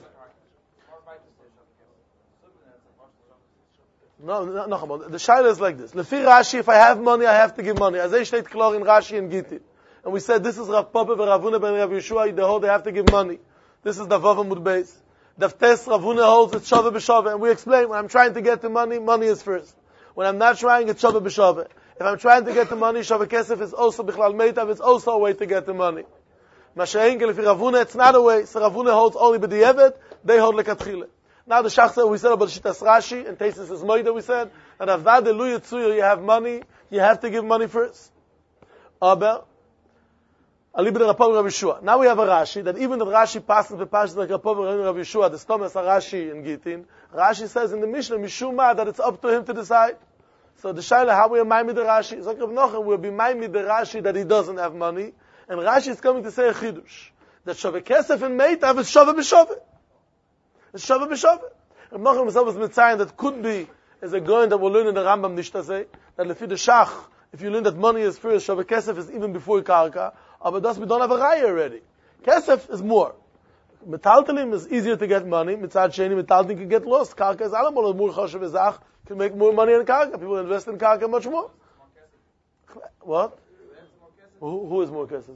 No, no, no, the shaila is like this. Lefi Rashi, if I have money, I have to give money. As I state klar in Rashi and Gittin. And we said this is Rav Papa and Rav Huna ben Rav Yeshua, they hold they have to give money. This is the Vav Amud Beis. Daftes Rav Huna holds it's Shavah b'Shavah. And we explain, when I'm trying to get the money, money is first. When I'm not trying, it's Shavah b'Shavah. If I'm trying to get the money, Shavah Kesef is also Bichlal Meitav, it's also a way to get the money. Masha'enkel, if Rav Huna, it's not a way. So Rav Huna holds only b'di'evet, they hold lekatchile. Now the Shach said, we said about Shitas Rashi, and Tesis is Moida, we said, that Avada Lu Yitzuyo, you have money, you have to give money first. Aber, Alibid Rav Papa Rav Yeshua. Now we have a Rashi, that even if Rashi passes the passage like Rav Papa Rav Yeshua, the Stomas Rashi in Gittin, Rashi says in the Mishnah, Mishuma, that it's up to him to decide. So the Shaila, how we are Maimid the Rashi? It's like Rav Nochem, we'll be Maimid the Rashi that he doesn't have money, and Rashi is coming to say a Chidush. That Shavah Kesef and Meitav is Shavah b'Shavah. It's Shavah b'Shavah. Rav Nochem himself was mitzayin that could be as a going that we'll learn in the Rambam Nishtazeh, that lefi the Shach, if you learn that money is first, Shavah Kesef is even before Karka, but thus we don't have a Raya already. Kesef is more. Metaltalim is easier to get money, Mitzad Sheni, Metaltalim can get lost. Karka is alamol, more Choshev Ezach, can make more money in Karka. People invest in Karka much more. What? Who, who is more Kesef?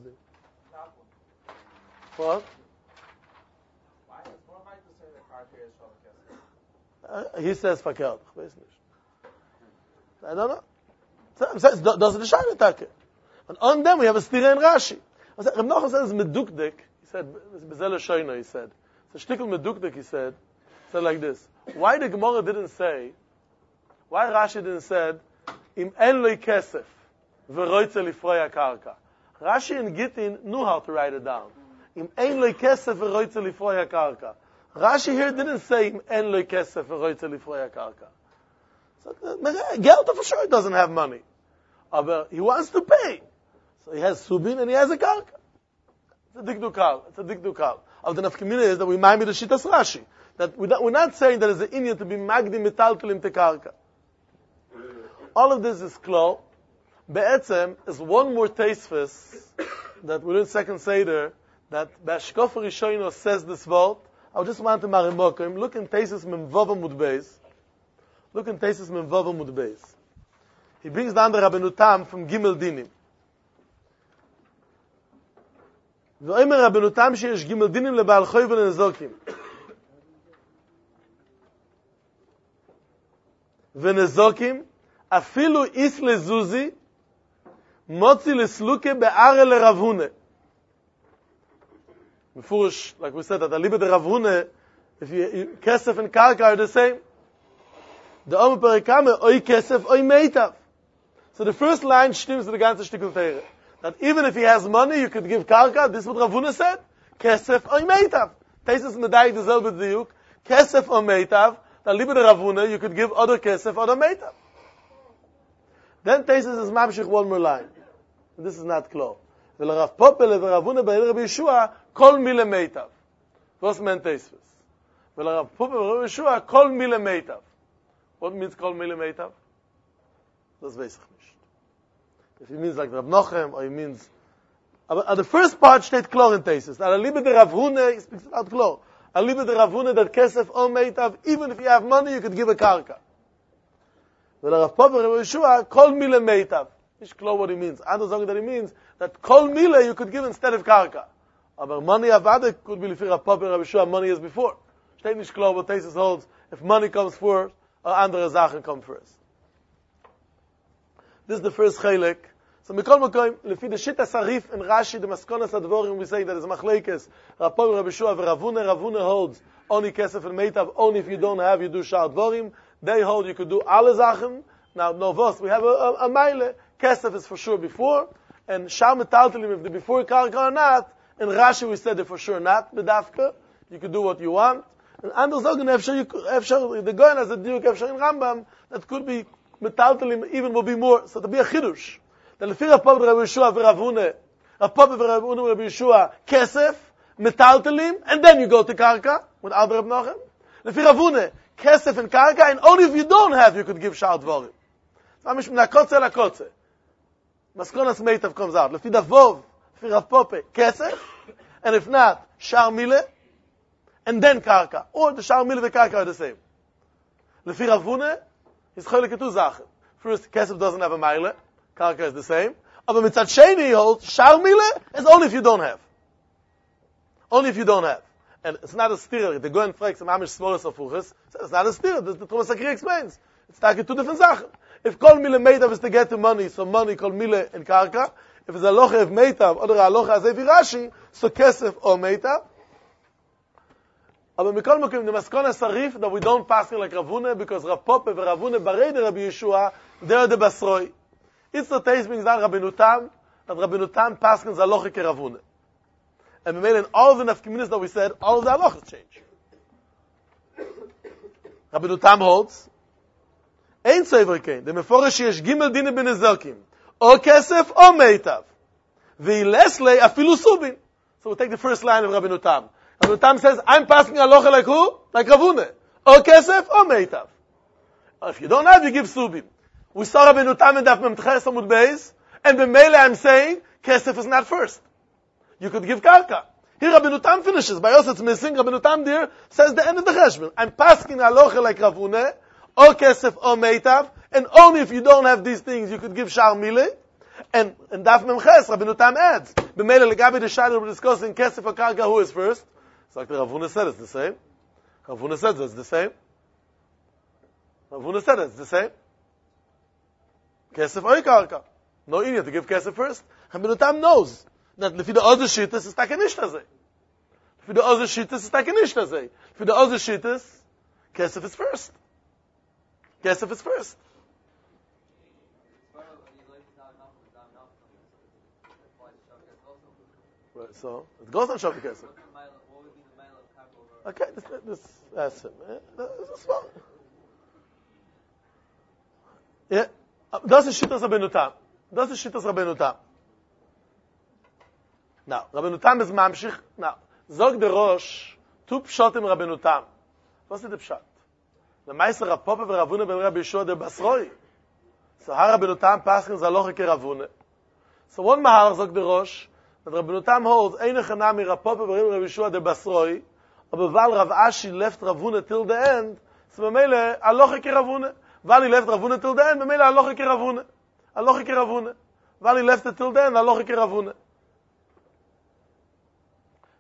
What? Uh, he says fakir. I don't know. Says doesn't the Shaila take it. And on them we have a stira in Rashi. Rav Nochem says medukdik. He said bezel shoyna. He said it's a shtickle medukdik. He said said like this. Why the Gemara didn't say? Why Rashi didn't said im en lo kesef v'roitze lifroya karka. Rashi and Gittin knew how to write it down. Im en lo kesef v'roitze lifroya karka. Rashi here didn't say en lo kesef v'roitze lifroya karka. So Gelta for sure doesn't have money, but he wants to pay. So he has subin and he has a karka. It's a dikdukal. It's a dikdukal. Of the nafkamina is that we might be the shitas Rashi. That we're not saying that it's an Indian to be magdi metaltalim te karka. All of this is klo. Be'etzem is one more teisfus that we learn second seder that Bashkof Rishono says this word. I just want to marimokim. Look in Tesis Memvava Mudbeis. Look in Tesis Memvava Mudbeis. He brings down the Rabbeinu Tam from Gimel Dinim. ואומר רבנו תם שיש גימל דינים לבעל חוי ולנזוקים. ונזוקים, אפילו איס לזוזי, מוציא לסלוקה בערה לרב הונה. מפורש, like we said, that aliba de Rav Huna, if you, kesef and karka are the same. The Omer Perikame, oi kesef, oi meitav. So the first line stimmt to the ganze Stückel Teire. That even if he has money, you could give karka, this is what Rav Huna said, kesef, oi meitav. Teises medayik de selbe diuk, kesef, oi meitav, that aliba de Rav Huna, you could give other kesef, other meitav. Then Teises is mamshich one more line. This is not clear. ולרב פופל ורב הונה בעיר רבי ישוע כל מילה מיטב. Was meant Teisus? ולרב פופל ורב ישוע כל מילה מיטב. What means כל מילה מיטב? Das weiß ich nicht. If it means like Rav Nochem, or it means... But the first part steht klar in Teisus. Now, aliba de Rav Huna, he speaks out klar. Aliba de Rav Huna that kesef or meitav, even if you have money, you could give a karka. ולרב פופל ורב ישוע כל מילה מיטב. It's clear what he means. I don't know that he means that kol mile you could give instead of karka. Aber money avada could be lifir a papa Rabbi Shua money as before. Steht nicht klar what Teisus holds. If money comes first, or andere Sachen come first. This is the first chilek. So mikol makom lefi the shita sarif and Rashi the maskonas advorim we say that is machlekes. Rabbi Rabbi Shua and Rav Huna Rav Huna holds only kesef and meitav. Only if you don't have you do shar dvorim. They hold you could do alle Sachen. Now no vos we have a, a, a mile. Kesef is for sure before, and Shar Metaltelim, if the before Karka or not, in Rashi we said it for sure not, Bedafka, you could do what you want. And Anders Ogen, Efshar, the Goyen has a Diuk, Efshar in Rambam, that could be Metaltelim, even will be more, so to be a Chidush. The Lefira Pop Rabbi Yeshua Rav Huna, a Pop Rabbi Huna Rabbi Yeshua, Kesef, Metaltelim, and then you go to Karka, with Al Reb Nochem. Lefira Rav Huna, Kesef and Karka, and only if you don't have, you could give Shar Dvorim. Mamish min hakotze lakotze. Maskonas meitav comes out. Lefi davov, lefi Rav Pope, kesef, and if not, shar mile, and then karka. Or the shar mile and karka are the same. Lefi Rav Huna, he's cholik two zachen. First, kesef doesn't have a mile, karka is the same. Aber mitzad sheni he holds, shar mile is only if you don't have. Only if you don't have. And it's not a stira. The Goyen fragt, mamish smolas of fuches. It's not a stira. The Thomas Akri explains. It's talking two different zachen. If kol mile meitav is to get the money, so money kol mile and karka. If it's alocha of meitav, or alocha as evi Rashi, so kesef or meitav. Aber mikol mokim, the maskona sarif, that we don't pass it like Rav Huna, because Rav Pope and Rav Huna barei de Rabbi Yeshua, they're the basroi. It's the taste being done Rabbeinu Tam, that Rabbeinu Tam passes alocha ke Rav Huna. And we made in all of the nafkiminas that we said, all of the alochas change. Rabbeinu Tam holds, Ein Tzever kein, the Meforesh yesh gimel dine b'nezokim, o kesef o meitav, v'ilesle afilu subin. So we take the first line of Rabbeinu Tam. Rabbeinu Tam says, I'm passing alocha like who? Like Rav Huna. O kesef o meitav. If you don't have, you give subin. We saw Rabbeinu Tam in Daf Memtches Amud Beis, and b'meile I'm saying, kesef is not first. You could give karka. Here Rabbeinu Tam finishes. By us it's missing. Rabbeinu Tam there says the end of the cheshbon. I'm passing alocha like Rav Huna, or kesef or meitav, and only if you don't have these things, you could give shar mile. And in Daf Memches, Rabbeinu Tam adds, b'meile legabi the shayla we're discussing kesef or karka, who is first? It's like the Rav Huna said it's the same. Rav Huna said it's the same. Rav Huna said it's the same. Kesef or karka. No idiot to give kesef first. Rabbeinu Tam knows that if the other shittas is takenish tazeh. If the other shittas is takenish tazeh. If the other shittas, kesef is first. Kesef is first. Right, so it goes on Shavuot Kesef. Okay, this this that's it. This is fine. Yeah, das ist shittas Rabbeinu Tam. Das ist shittas Rabbeinu Tam. Now, Rabbeinu Tam is mamshich. Now, zog der Rosh, tu pshot im Rabbeinu Tam. Was ist der pshat? The Meister Rav Pope and Rav Huna ben Rabbi Yeshua de Basroi. So har Rabbeinu Tam paskin zaloche ke Rav Huna. So one mahar zog der Rosh, that Rabbeinu Tam holds einige nami Rav Pope and Rabbi Yeshua de Basroi, aber while Rav Ashi left Rav Huna till the end, so b'meile aloche ke Rav Huna. While he left Rav Huna till the end, b'meile aloche ke Rav Huna. Aloche ke Rav Huna. While he left it till the end, aloche ke Rav Huna.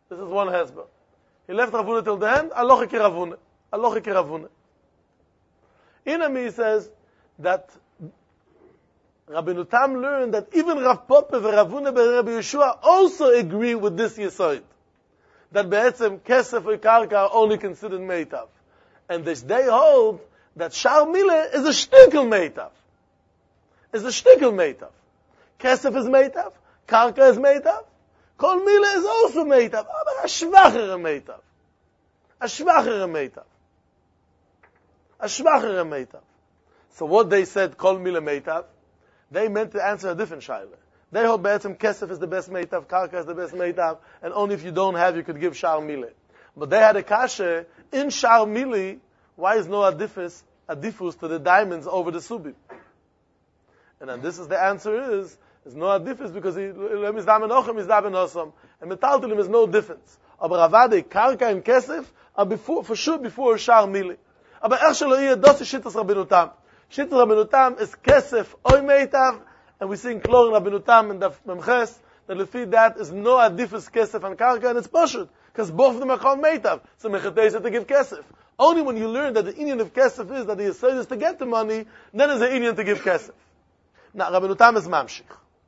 This is one hezbollah. He left Ravuna till the end. Aloche ki Ravuna. Aloche ki Ravuna. Inami says that Rabbeinu Tam learned that even Rav Poppe and Ravuna and Rabbi Yeshua also agree with this Yesod. That Be'etzem Kesef and Karka are only considered Meitav. And this, they hold that Shar Mile is a shtickle Meitav. Is a shtickle Meitav. Kesef is Meitav. Karka is Meitav. Kol Mile is also Meitav. Aber a schwachere Meitav. A schwachere Meitav. A schwachere Meitav. So what they said, Kol Mile Meitav, they meant to answer a different shaila. They hold Be'etzem Kesef is the best Meitav, Karka is the best Meitav, and only if you don't have, you could give Shar Mile. But they had a kasha, in Shar Mile, why is no adifus, adifus to the diamonds over the subim? And then this is the answer is, is no adifus because he, Lem is damen ochem, is damen osam. And metaltelim is no difference. Aber Ravade, Karka and Kesef are before, for sure before Shar Mile. Aber ech shelo yeh, das is Shittas Rabbeinu Tam. Shittas Rabbeinu Tam is Kesef oy Meitav, and we see in Klor Rabbeinu Tam and the Memches, that lefi that is no adifus Kesef and Karka, and it's Pashut, because both of them are called Meitav. So Mechatei to give Kesef. Only when you learn that the Indian of Kesef is that the Yesod is to get the money, then is the Indian to give Kesef. Now, Rabbeinu Tam is Mamshich.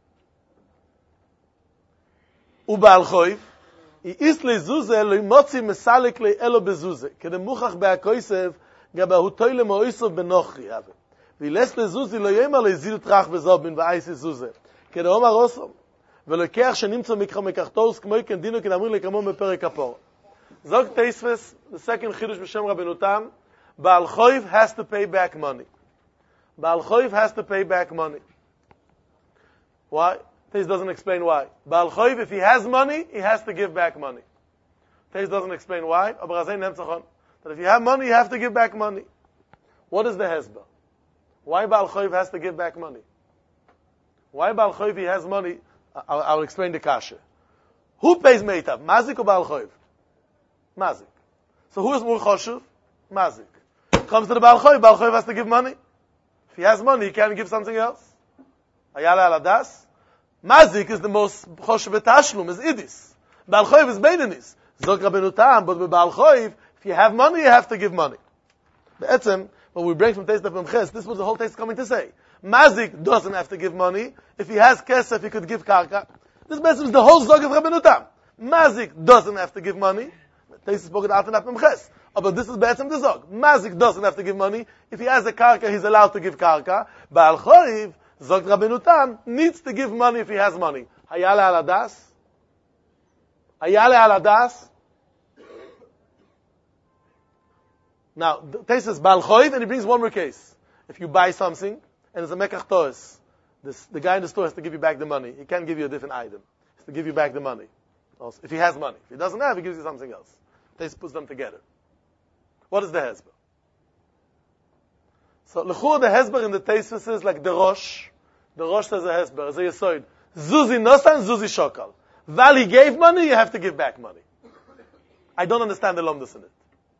Ubal Choiv, I is lezuze lo imotzi mesalik le elo bezuze, kede muchach be'akoisev, gaba hu toile mo'isov benochri ave. Viles lezuzi lo yema le zil trach bezobin va'ais zuze, kede omar osom, ולוקח שנמצא מקחתוס כמו יקנדינו כנאמרים לקמו בפרק הפור. זוג תייספס, the second חידוש בשם רבנו תם, בעל חויב has to pay back money. בעל חויב has to pay back money. Why? Teis doesn't explain why. בעל חויב, if he has money, he has to give back money. Teis doesn't explain why, aber azay nemtzachon. That if you have money, you have to give back money. What is the hezbah? Why Baal Choiv has to give back money? Why Baal Choiv, he has money? I'll, I'll explain the kasha. Who pays Meitav? Mazik or Baal Choiv? Mazik. So who is more choshev? Mazik. Comes to the Baal Choiv, Baal Choiv has to give money. If he has money, he can't give something else. Ayala aladas. Mazik is the most choshev etashlum, is idis. Baal Choiv is beinenis. Zok Rabbeinu Tam, but with Baal Choiv, if you have money, you have to give money. Be'etzem, what we bring from Teis Daf Memches, this was the whole Teis coming to say. Mazik doesn't have to give money. If he has kesef, he could give karka. This basically is the whole zog of Rabbeinu Tam. Mazik doesn't have to give money. Teis is spoken out in Daf Memches. Oh, but this is be'etzem the zog. Mazik doesn't have to give money. If he has a karka, he's allowed to give karka. Baal Choiv, zog Rabbeinu Tam, needs to give money if he has money. Hayale aladas? Hayale aladas? Now, Teis says Baal Choiv, and he brings one more case. If you buy something, and it's a mekach toes, this, the guy in the store has to give you back the money. He can't give you a different item. He has to give you back the money. Also, if he has money. If he doesn't have, he gives you something else. Teis puts them together. What is the hezber? So, l'chur, the hezber in the Teis is like the Rosh. The Rosh says a hezber, as a yesoid. Zuzi nosan, zuzi shokal. While he gave money, you have to give back money. I don't understand the lomdus in it.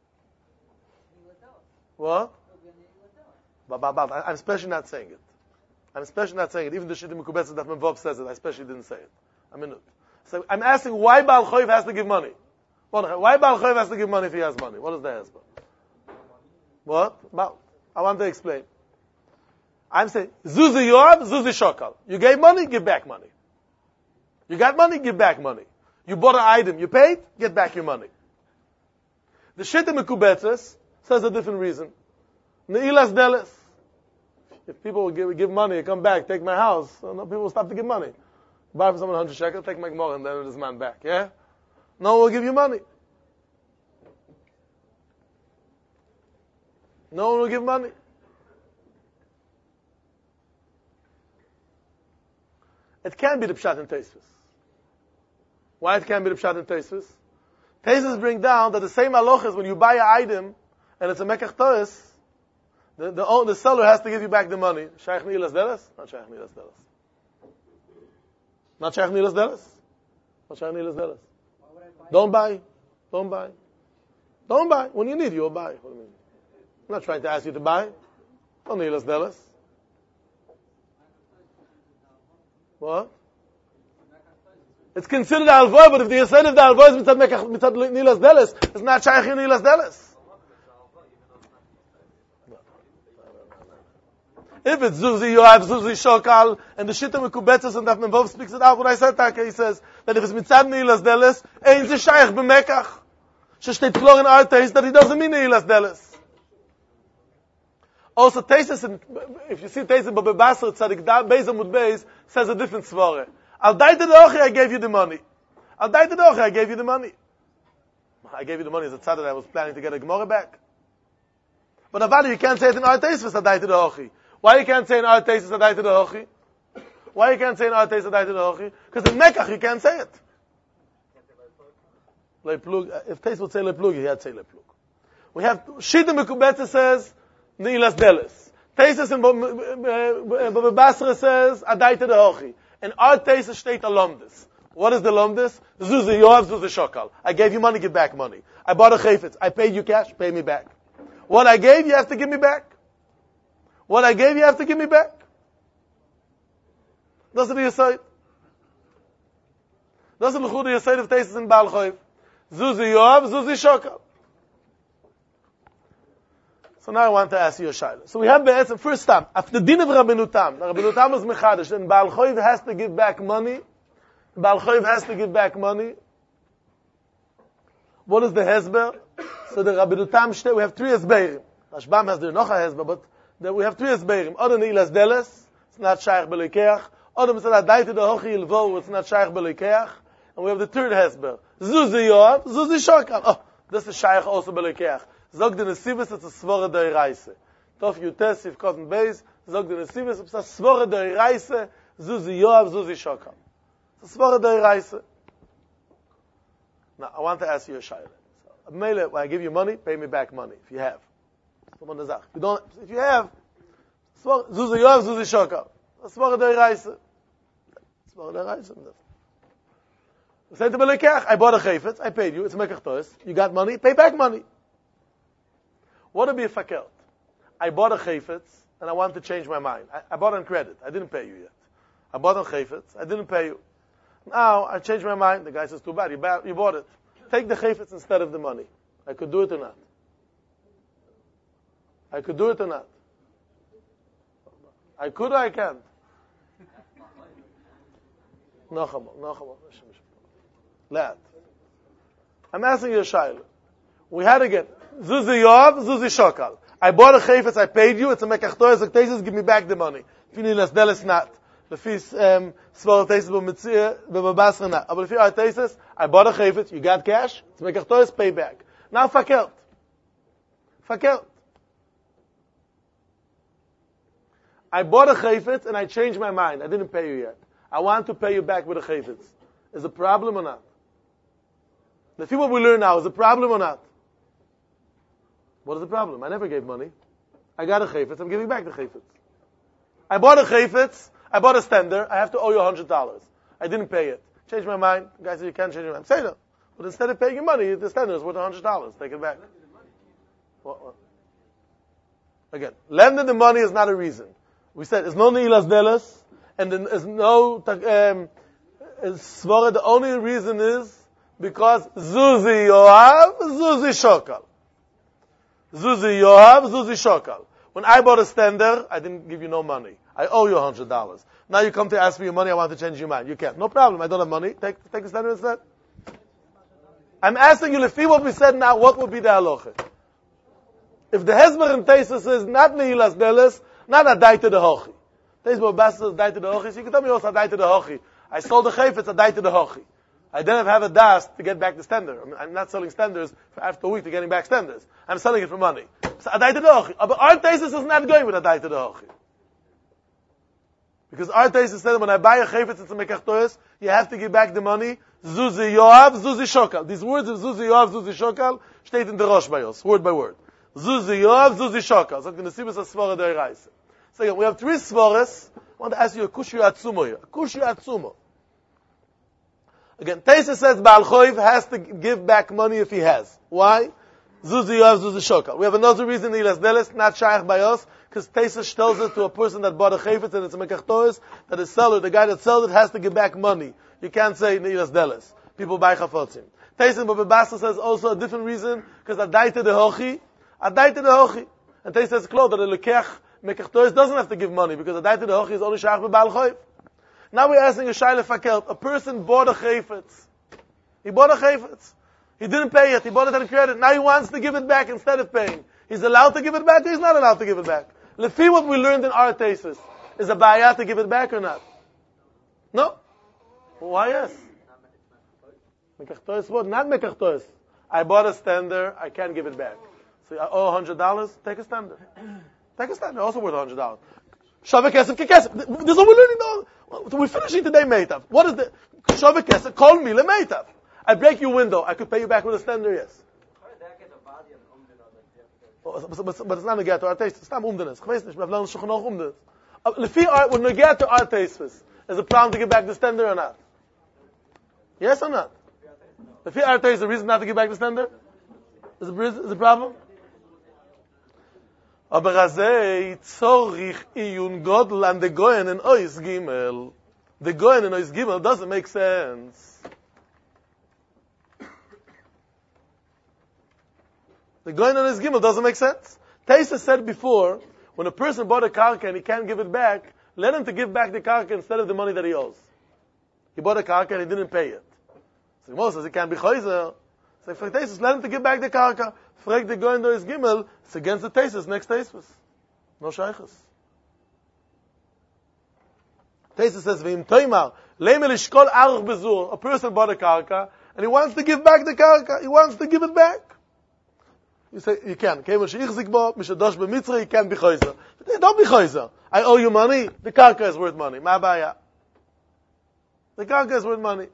What? But, but, but, I'm especially not saying it. I'm especially not saying it. Even the Shittim Mekubetz that Memvov says it, I especially didn't say it. I mean, so I'm asking why Baal Choiv has to give money. Why Baal Choiv has to give money if he has money? What is the hezbollah? What? Well, I want to explain. I'm saying, Zuzi Yoav, Zuzi Shokal. You gave money, give back money. You got money, give back money. You bought an item, you paid, get back your money. The Shittim Mekubetz says a different reason. Neilas delis. If people will give, give money, come back, take my house, so no people will stop to give money. Buy for someone one hundred shekels, take my gemara, and then it is man back. Yeah? No one will give you money. No one will give money. It can be the Pshat and Teisvis. Why it can be the Pshat and Teisvis? Teisvis bring down that the same halachas when you buy an item and it's a mekach toes, the, the, the seller has to give you back the money. Shaykh Nilas Delas? Not Shaykh Nilas Delas. Not Shaykh Nilas Delas? Not Shaykh Nilas Delas. Don't buy. Don't buy. Don't buy. When you need, you'll buy. What do you mean? I'm not trying to ask you to buy. Don't Nilas Delas. What? It's considered alvoy, but if the Yisrael of the alvoy is mitzad mekach, mitzad nilas delis, it's not shaykh in nilas delis. If it's Zuzi Yoav, Zuzi Shokal, and the Shita Mekubetzes and Daf Memvov speaks it out, what I said, Taka, he says, that if it's mitzad nilas delis, ein ze shaykh b'mekach. Sheshteit klor in our taste that he doesn't mean nilas delis. Also, Teisus, if you see Teisus, but Bebasar, Tzadik, Beis Amud Beis, says a different svore. Al daite dochi, I gave you the money. Al daite dochi, I gave you the money. I gave you the money as a tzad that I was planning to get a Gemara back. But Avadi, you can't say it in our Teisus, al daite dochi. Why you can't say in our Teisus, al daite dochi? Why you can't say in our Teisus, al daite dochi? Because in Mekach, you can't say it. If Teisus would say leplug, he had to say leplug. We have, Shita Mekubetze says, Nilas Delis. Teisus in Babasra says, Adaita de Hochi. And our Teisus state a Lomdis. What is the Lomdis? Zuzi Yoav, Zuzi Shokal. I gave you money, give back money. I bought a Chayfetz. I paid you cash, pay me back. What I gave, you have to give me back. What I gave, you have to give me back. That's the Yisayt. That's the Yisayt of Teisus in Baal Choyv. Zuzi Yoav, Zuzi Shokal. So now I want to ask you a shayla. So we have the first time, after the din of Rabbeinu Tam, Rabbeinu Tam is mechadish, and Baal Choyv has to give back money. Baal Choyv has to give back money. What is the hezber? So the Rabbeinu Tam, we have three hezberim. Rashbam has the noch a hezber, but there we have three hezberim. Oder nilas deles, it's not shaykh b'leikeach. Oder mitzad adaita de hochi ilvo, it's not shaykh b'leikeach. And we have the third hezber. Zuzi Yoav, Zuzi Shokal. Oh, this is shaykh also b'leikeach. Zog the Nesivus, it's a svore doi reise. Tof Yutes, if cotton base, zog the Nesivus, it's a svore doi reise, Zuzi Yoav, Zuzi Shokam. It's a svore doi reise. Now, I want to ask you a shayla. So, Mele, when I give you money, pay me back money, if you have. If you don't, if you have, Zuzi Yoav, Zuzi Shokam. It's a svore doi reise. Svore doi reise. Say to Belekach, I bought a chayfetz, I paid you, it's mekach tois, you got money, pay back money. What would be a fakelt? I bought a chayfetz, and I want to change my mind. I, I bought on credit. I didn't pay you yet. I bought on chayfetz. I didn't pay you. Now, I changed my mind. The guy says, too bad. You, ba- you bought it. Take the chayfetz instead of the money. I could do it or not. I could do it or not. I could or I can't. No, no, Lad. I'm asking you a shayla. We had again. Zuzi Yoav, Zuzi Shokal. I bought a chayfetz, I paid you, it's a mekach toy, it's a tesis, give me back the money. If you need less, delis not. The fees, um, small tesis, b'mitzir, b'mabasra not. But if you are a tesis, I bought a chayfetz, you got cash, it's mekach toy, pay back. Now fakelt. Fakelt. I bought a chayfetz and I changed my mind. I didn't pay you yet. I want to pay you back with a chayfetz. Is it a problem or not? Let's see what we learn now. Is it a problem or not? What is the problem? I never gave money. I got a chayfetz. I'm giving back the chayfetz. I bought a chayfetz. I bought a stender. I have to owe you one hundred dollars. I didn't pay it. Changed my mind. The guy said, you can't change your mind. Say no. But instead of paying your money, the stender is worth one hundred dollars. Take it back. What, what? Again, lending the money is not a reason. We said, there's no nilas delas, and there's no, um, svara. The only reason is because Zuzi Yoav, Zuzi Shokal. Zuzi Yoav, Zuzi Shokal. When I bought a stender, I didn't give you no money. I owe you one hundred dollars. Now you come to ask for your money, I want to change your mind. You can't. No problem, I don't have money. Take, take a stender instead. I'm asking you, Lefi, what we said now, what would be the halacha? If the Hezber in Teisus is not Nehilas Deles, not Adaita de Hochi. Teisus Babas says Adaita de Hochi, so you can tell me also Adaita de Hochi. I sold the Chayfetz, Adaita de Hochi. I didn't have a das to get back the stender. I mean, I'm not selling stenders for after a week to getting back stenders. I'm selling it for money. So Adaita de Hochi. But our Teisus is not going with Adaita de Hochi. Because our Teisus said when I buy a Chayfetz, it's a Mekach Toyes, you have to give back the money. Zuzi Yoav, Zuzi Shokal. These words of Zuzi Yoav, Zuzi Shokal, state in the Rosh Bayos, word by word. Zuzi Yoav, Zuzi Shokal. So I'm going to see what's a svara dei reise. So again, we have three svaras. I want to ask you a kushu atzumo here. A kushu atzumo. Again, Teisa says Baal Choiv has to give back money if he has. Why? Zuzi Yoav, Zuzi Shokal. We have another reason, Nilas Deles, not Shaykh by us, because Tesis tells it to a person that bought a chayfetz and it's a mekachtois, that the seller, the guy that sells it, has to give back money. You can't say niras deles. People buy chafotzim. Tesis Bababasa says also a different reason, because adaita de hochi, adaita de hochi. And Tesis says close that the lekech mekachtois doesn't have to give money, because adaita de hochi is only shach b'bal choyv. Now we're asking a shaila fakelt. A person bought a chayfetz. He bought a chayfetz. He didn't pay it. He bought it on credit. Now he wants to give it back instead of paying. He's allowed to give it back or he's not allowed to give it back? Lefi what we learned in our thesis. Is a bayah to give it back or not? No. Why yes? Mekachtois what? Not mekachtois. I bought a standard. I can't give it back. So I owe one hundred dollars. Take a standard. Take a standard. Also worth one hundred dollars. Shaveh kesef kekesef. This is what we're learning now. We're finishing today, Meitav. What is the Shaveh kesef? Call me, le Meitav. I break your window. I could pay you back with a standard, yes. Oh, but, but, but it's not a get to our taste. It's not umdenes. Ich weiß nicht, wir haben schon noch umdenes. Lefi our, when we get to our taste, is a problem to give back the standard or not? Yes or not? Lefi our taste, the reason not to give back the standard? Is a, is a problem? Aber azay tzorich iyun godel and the goyen in ois gimel. The goyen in ois gimel doesn't make sense. The goyen on his gimel doesn't make sense. Taisa said before, when a person bought a karka and he can't give it back, let him to give back the karka instead of the money that he owes. He bought a karka and he didn't pay it. So Moses says he can't be choizer. So for Taisa, let him to give back the karka. Frag the goyen on his gimel, it's against the Taisa, next Taisa. No shaykhs. Taisa says, V'im toimar, leimel ishkol aruch bezur. A person bought a karka and he wants to give back the karka. He wants to give it back. You say, you can. Kevon she'ichzik bo, mishadosh b'mitzri, you can't be choizer. Don't be choizer. I owe you money, the karka is worth money. Ma baya. The karka is worth money.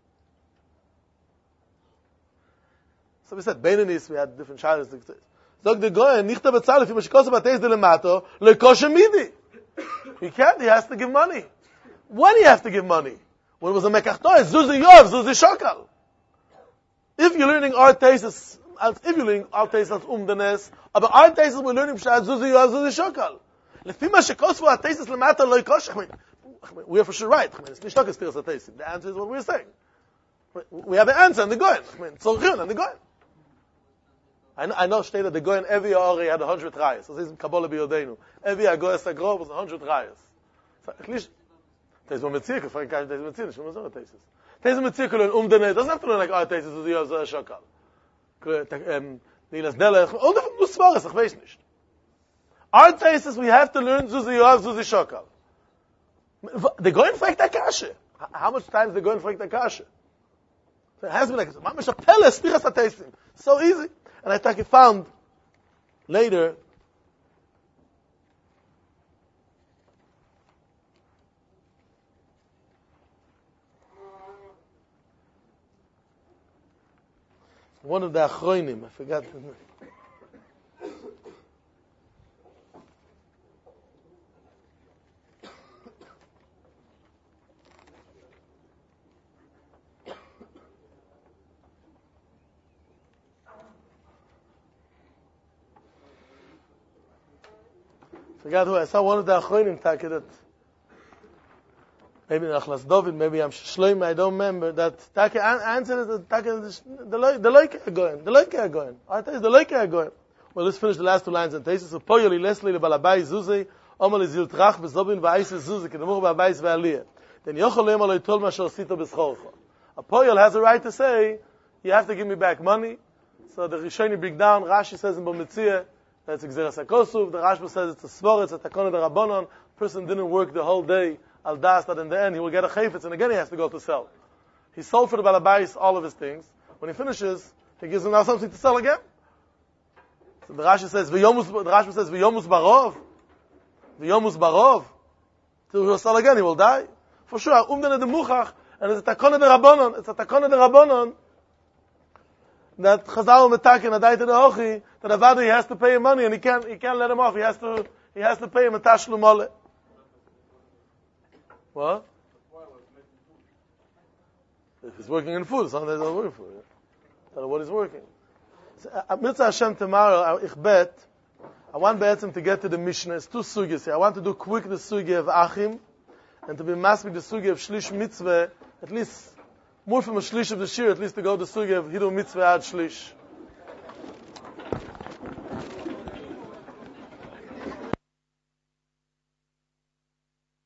So we said, Beinanis, we had different shaylas. Zog the goyen, nichta betzal, if you mashikosa bateis de lemato, lekosha midi. He can't, he has to give money. When do you have to give money? When it was a mekachtoy, zuzi yov, zuzi shokal. If you're learning our thesis, als if you're learning our thesis as umdenes, aber our thesis we're learning pshat zuzi yov, zuzi shokal. Lefi ma shikosu a thesis lemato, lekosha, I mean, we are for sure right. I mean, it's nicht stock stirs a thesis. The answer is what we're saying. We have an answer in the goyen. I mean, tzorchun and the goyen. I know, I know state that the Goyen every year had a hundred rayas. So this is Kabbalah B'Yodeinu. Every year Goyen Sagro was a hundred rayas. So at least, there's one Metzirka, for a guy, there's a Metzirka, there's one Metzirka. There's a Metzirka learn Umdene, doesn't have to learn like our thesis, is the Yaz Shakal. Nilas Nelech, all different Nusvaras, ich weiß nicht. Our thesis, we have to learn Zuzi Yoav, Zuzi Shakal. The Goyen fragt Akashe. How much times the Goyen fragt Akashe? So it has been like, Mamash Apele, Spiras HaTesim. So easy. And I think he found later one of the Achronim, I forgot his name. I forgot who I saw one of the Achronim take that maybe Achlas David, maybe I'm Shloim, I don't remember that take answer is take the the like going, the like going. I tell you the like going. Well, let's finish the last two lines and thesis of Poyoli Leslie le Balabai Zuzi, Omal Zil Trach bezobin va'is Zuzi, kedemur ba'bais ve'aliyah. Then Yocholem aloi tol ma shosito bescholcha. A Poyol has a right to say, you have to give me back money. So the Rishonim break down, Rashi says in B'Metzia, that's Gzeras HaKosuv. The Rashba says it's a svor, it's a takon of the Rabbanon. Person didn't work the whole day. Al das that in the end he will get a chayfetz and again he has to go to sell. He sold for the balabais all of his things. When he finishes, he gives him now something to sell again. So the Rashi says, V'yomus, the Rashba says, V'yomus barov. V'yomus barov. Till he will sell again, he will die. For sure, umden de muchach, and it's a takon of the Rabbanon. It's a takon of the Rabbanon. That Chazal metakin adai to the hochi, that Avada he has to pay him money and he can't he can't let him off. He has to he has to pay him a tashlum mole. What? If he's working in food, sometimes he's not working for it. Tell him what he's working. So, Mitzvah Hashem tomorrow, ich bet, I want Be'etzim to get to the Mishnah. It's two sugis here. I want to do quick the sugi of Achim, and to be maspik the sugi of Shlish Mitzvah, at least more from a Shlish of the Shir, at least to go the sugi of Hidu Mitzvah ad Shlish.